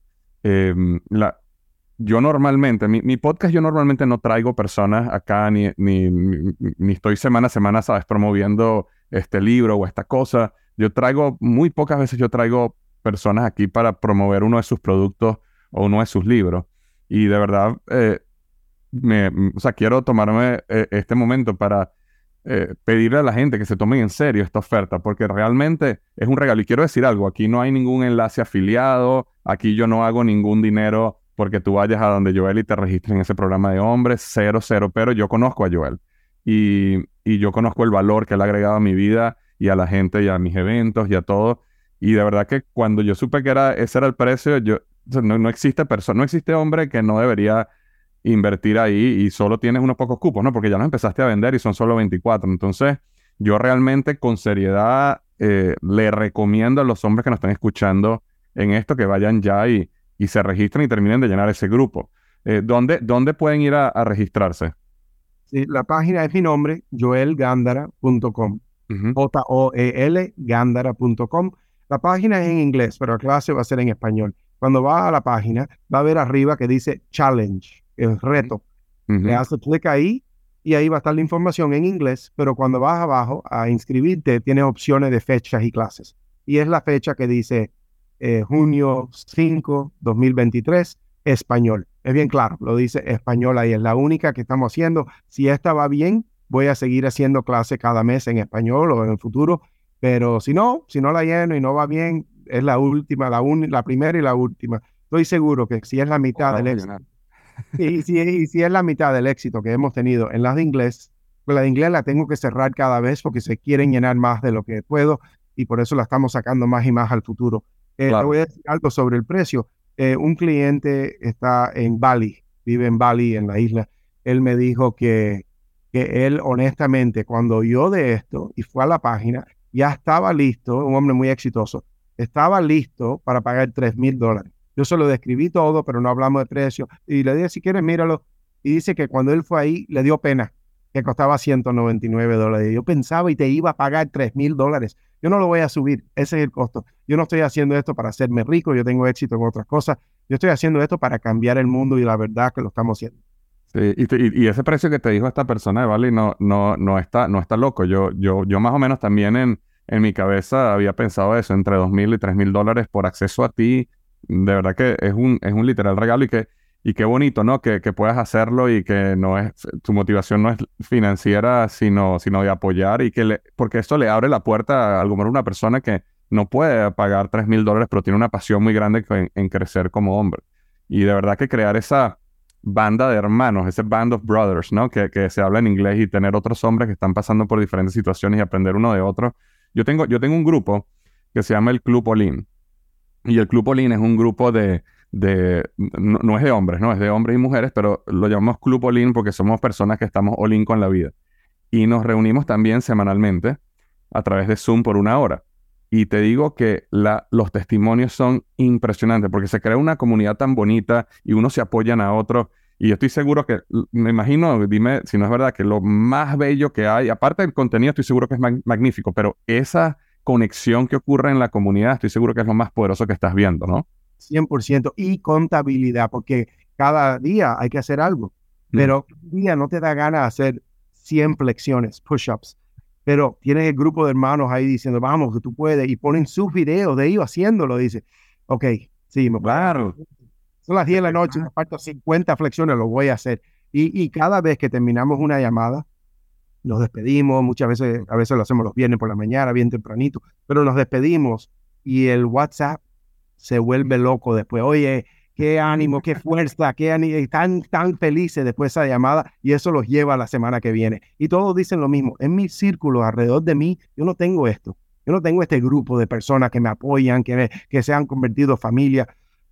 yo normalmente, mi podcast, yo normalmente no traigo personas acá ni estoy semana a semana, ¿sabes? Promoviendo este libro o esta cosa. Muy pocas veces yo traigo personas aquí para promover uno de sus productos o uno de sus libros. Y de verdad, o sea, quiero tomarme este momento para pedirle a la gente que se tomen en serio esta oferta, porque realmente es un regalo. Y quiero decir algo, aquí no hay ningún enlace afiliado, aquí yo no hago ningún dinero porque tú vayas a donde Joel y te registres en ese programa de hombres, cero, pero yo conozco a Joel y yo conozco el valor que él ha agregado a mi vida y a la gente y a mis eventos y a todo. Y de verdad que cuando yo supe que ese era el precio, o sea, no existe hombre que no debería invertir ahí y solo tienes unos pocos cupos, ¿no? Porque ya los empezaste a vender y son solo 24. Entonces, yo realmente con seriedad le recomiendo a los hombres que nos están escuchando en esto que vayan ya y se registren y terminen de llenar ese grupo. ¿Dónde pueden ir a registrarse? Sí, la página es mi nombre, joelgandara.com. JOEL Gandara.com. La página es en inglés, pero la clase va a ser en español. Cuando vas a la página, va a ver arriba que dice challenge, el reto. Le haces clic ahí y ahí va a estar la información en inglés, pero cuando vas abajo a inscribirte, tienes opciones de fechas y clases. Y es la fecha que dice junio 5, 2023, español. Es bien claro, lo dice español ahí, es la única que estamos haciendo. Si esta va bien, voy a seguir haciendo clases cada mes en español o en el futuro, pero si no la lleno y no va bien, es la última, la primera y la última. Estoy seguro que si es la mitad del éxito, y si es la mitad del éxito que hemos tenido en las de inglés, pues la de inglés la tengo que cerrar cada vez porque se quieren llenar más de lo que puedo y por eso la estamos sacando más y más al futuro. Te voy a decir algo sobre el precio. Un cliente está en Bali, vive en Bali, en la isla. Él me dijo que él honestamente cuando oyó de esto y fue a la página, ya estaba listo, un hombre muy exitoso, estaba listo para pagar $3,000. Yo se lo describí todo, pero no hablamos de precio. Y le dije, si quieres, míralo. Y dice que cuando él fue ahí, le dio pena, que costaba $199. Yo pensaba y te iba a pagar $3,000. Yo no lo voy a subir, ese es el costo. Yo no estoy haciendo esto para hacerme rico, yo tengo éxito en otras cosas. Yo estoy haciendo esto para cambiar el mundo y la verdad que lo estamos haciendo. Sí, y ese precio que te dijo esta persona de Bali no está loco. Yo más o menos también en mi cabeza había pensado eso, entre $2,000 y $3,000 por acceso a ti. De verdad que es un literal regalo y qué bonito, ¿no? Que puedas hacerlo y que tu motivación no es financiera, sino de apoyar porque esto le abre la puerta a lo mejor una persona que no puede pagar $3,000, pero tiene una pasión muy grande en crecer como hombre. Y de verdad que crear esa banda de hermanos, ese band of brothers, ¿no? Que se habla en inglés y tener otros hombres que están pasando por diferentes situaciones y aprender uno de otro. Yo tengo un grupo que se llama el Club Olin. Y el Club Olin es un grupo no es de hombres, ¿no? Es de hombres y mujeres, pero lo llamamos Club Olin porque somos personas que estamos all in con la vida. Y nos reunimos también semanalmente a través de Zoom por 1 hora. Y te digo que los testimonios son impresionantes porque se crea una comunidad tan bonita y unos se apoyan a otros. Y yo estoy seguro que, me imagino, dime si no es verdad, que lo más bello que hay, aparte del contenido, estoy seguro que es magnífico, pero esa conexión que ocurre en la comunidad, estoy seguro que es lo más poderoso que estás viendo, ¿no? 100%. Y contabilidad, porque cada día hay que hacer algo, pero un día no te da ganas de hacer 100 flexiones, push-ups, pero tienes el grupo de hermanos ahí diciendo, vamos, que tú puedes, y ponen sus videos de ellos haciéndolo, dice, ok, sí, claro. Son las 10 de la noche, me faltan 50 flexiones, lo voy a hacer. Y cada vez que terminamos una llamada, nos despedimos, a veces lo hacemos los viernes por la mañana, bien tempranito, pero nos despedimos y el WhatsApp se vuelve loco después. Oye, qué ánimo, qué fuerza, qué ánimo, tan felices después de esa llamada y eso los lleva a la semana que viene. Y todos dicen lo mismo. En mi círculo, alrededor de mí, yo no tengo esto. Yo no tengo este grupo de personas que me apoyan, que se han convertido en familia.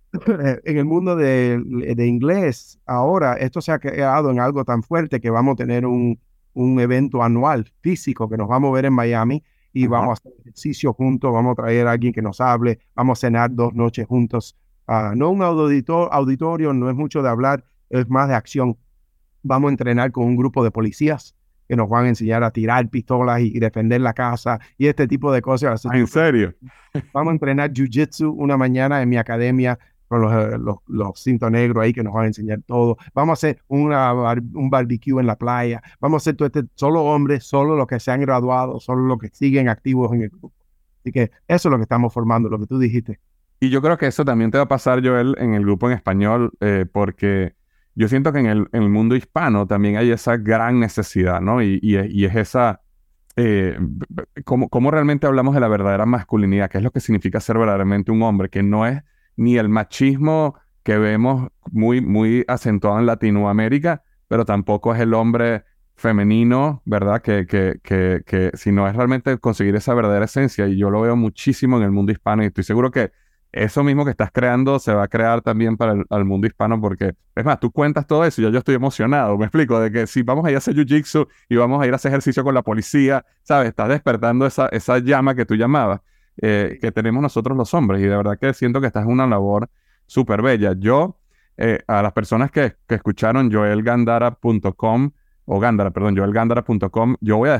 En el mundo de inglés, ahora esto se ha creado en algo tan fuerte que vamos a tener un evento anual físico que nos vamos a ver en Miami y vamos a hacer ejercicio juntos, vamos a traer a alguien que nos hable, vamos a cenar 2 noches juntos. No un auditorio, no es mucho de hablar, es más de acción. Vamos a entrenar con un grupo de policías que nos van a enseñar a tirar pistolas y defender la casa y este tipo de cosas. ¿En serio? Vamos a entrenar jiu-jitsu una mañana en mi academia con los cintos negros ahí que nos van a enseñar todo. Vamos a hacer un barbecue en la playa. Vamos a hacer todo solo hombres, solo los que se han graduado, solo los que siguen activos en el grupo. Así que eso es lo que estamos formando, lo que tú dijiste. Y yo creo que eso también te va a pasar, Joel, en el grupo en español, porque yo siento que en el mundo hispano también hay esa gran necesidad, ¿no? Y es esa... ¿cómo realmente hablamos de la verdadera masculinidad? ¿Qué es lo que significa ser verdaderamente un hombre? Que no es ni el machismo que vemos muy, muy acentuado en Latinoamérica, pero tampoco es el hombre femenino, ¿verdad? Que si no es realmente conseguir esa verdadera esencia, y yo lo veo muchísimo en el mundo hispano, y estoy seguro que eso mismo que estás creando se va a crear también para el mundo hispano, porque, es más, tú cuentas todo eso y yo estoy emocionado, me explico, de que si vamos a ir a hacer jiu-jitsu y vamos a ir a hacer ejercicio con la policía, ¿sabes? Estás despertando esa llama que tú llamabas, que tenemos nosotros los hombres, y de verdad que siento que esta es una labor súper bella. Yo, a las personas que escucharon joelgandara.com, joelgandara.com, yo voy a dejar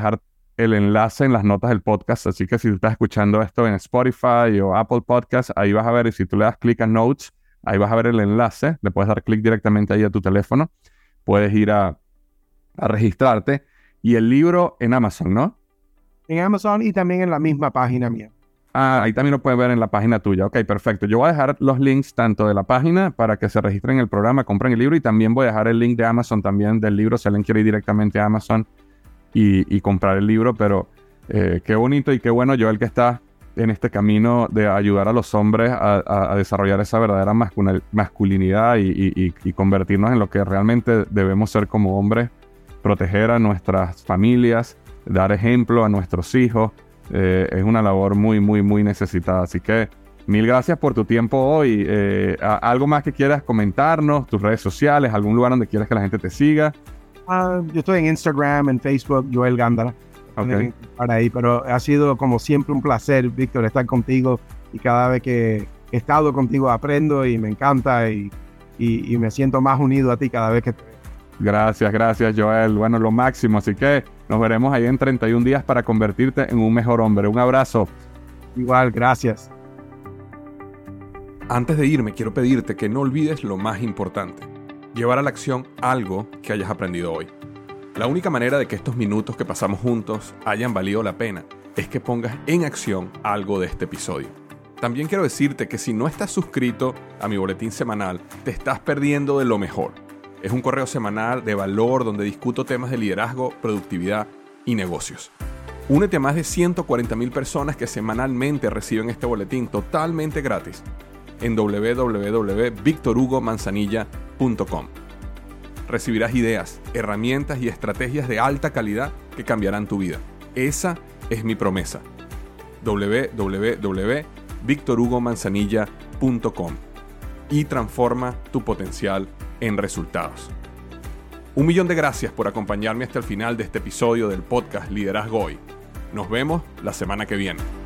el enlace en las notas del podcast, así que si tú estás escuchando esto en Spotify o Apple Podcasts, ahí vas a ver, y si tú le das clic a Notes, ahí vas a ver el enlace, le puedes dar clic directamente ahí a tu teléfono, puedes ir a registrarte, y el libro en Amazon, ¿no? En Amazon y también en la misma página mía. Ah, ahí también lo puedes ver en la página tuya. Ok, perfecto. Yo voy a dejar los links tanto de la página para que se registren en el programa, compren el libro, y también voy a dejar el link de Amazon también del libro, si alguien quiere ir directamente a Amazon y comprar el libro. Pero qué bonito y qué bueno, Joel, que está en este camino de ayudar a los hombres a desarrollar esa verdadera masculinidad y convertirnos en lo que realmente debemos ser como hombres, proteger a nuestras familias, dar ejemplo a nuestros hijos. Es una labor muy, muy, muy necesitada. Así que mil gracias por tu tiempo hoy. ¿Algo más que quieras comentarnos? ¿Tus redes sociales? ¿Algún lugar donde quieras que la gente te siga? Yo estoy en Instagram, en Facebook, Joel Gándara. Okay. Para ahí, pero ha sido como siempre un placer, Víctor, estar contigo, y cada vez que he estado contigo aprendo y me encanta y me siento más unido a ti cada vez que te veo. Gracias, Joel. Bueno, lo máximo. Así que nos veremos ahí en 31 días para convertirte en un mejor hombre. Un abrazo. Igual, gracias. Antes de irme, quiero pedirte que no olvides lo más importante: llevar a la acción algo que hayas aprendido hoy. La única manera de que estos minutos que pasamos juntos hayan valido la pena es que pongas en acción algo de este episodio. También quiero decirte que si no estás suscrito a mi boletín semanal, te estás perdiendo de lo mejor. Es un correo semanal de valor donde discuto temas de liderazgo, productividad y negocios. Únete a más de 140,000 personas que semanalmente reciben este boletín totalmente gratis en www.victorhugomanzanilla.com. Recibirás ideas, herramientas y estrategias de alta calidad que cambiarán tu vida. Esa es mi promesa. www.victorhugomanzanilla.com, y transforma tu potencial en resultados. 1.000.000 de gracias por acompañarme hasta el final de este episodio del podcast Liderazgo Hoy. Nos vemos la semana que viene.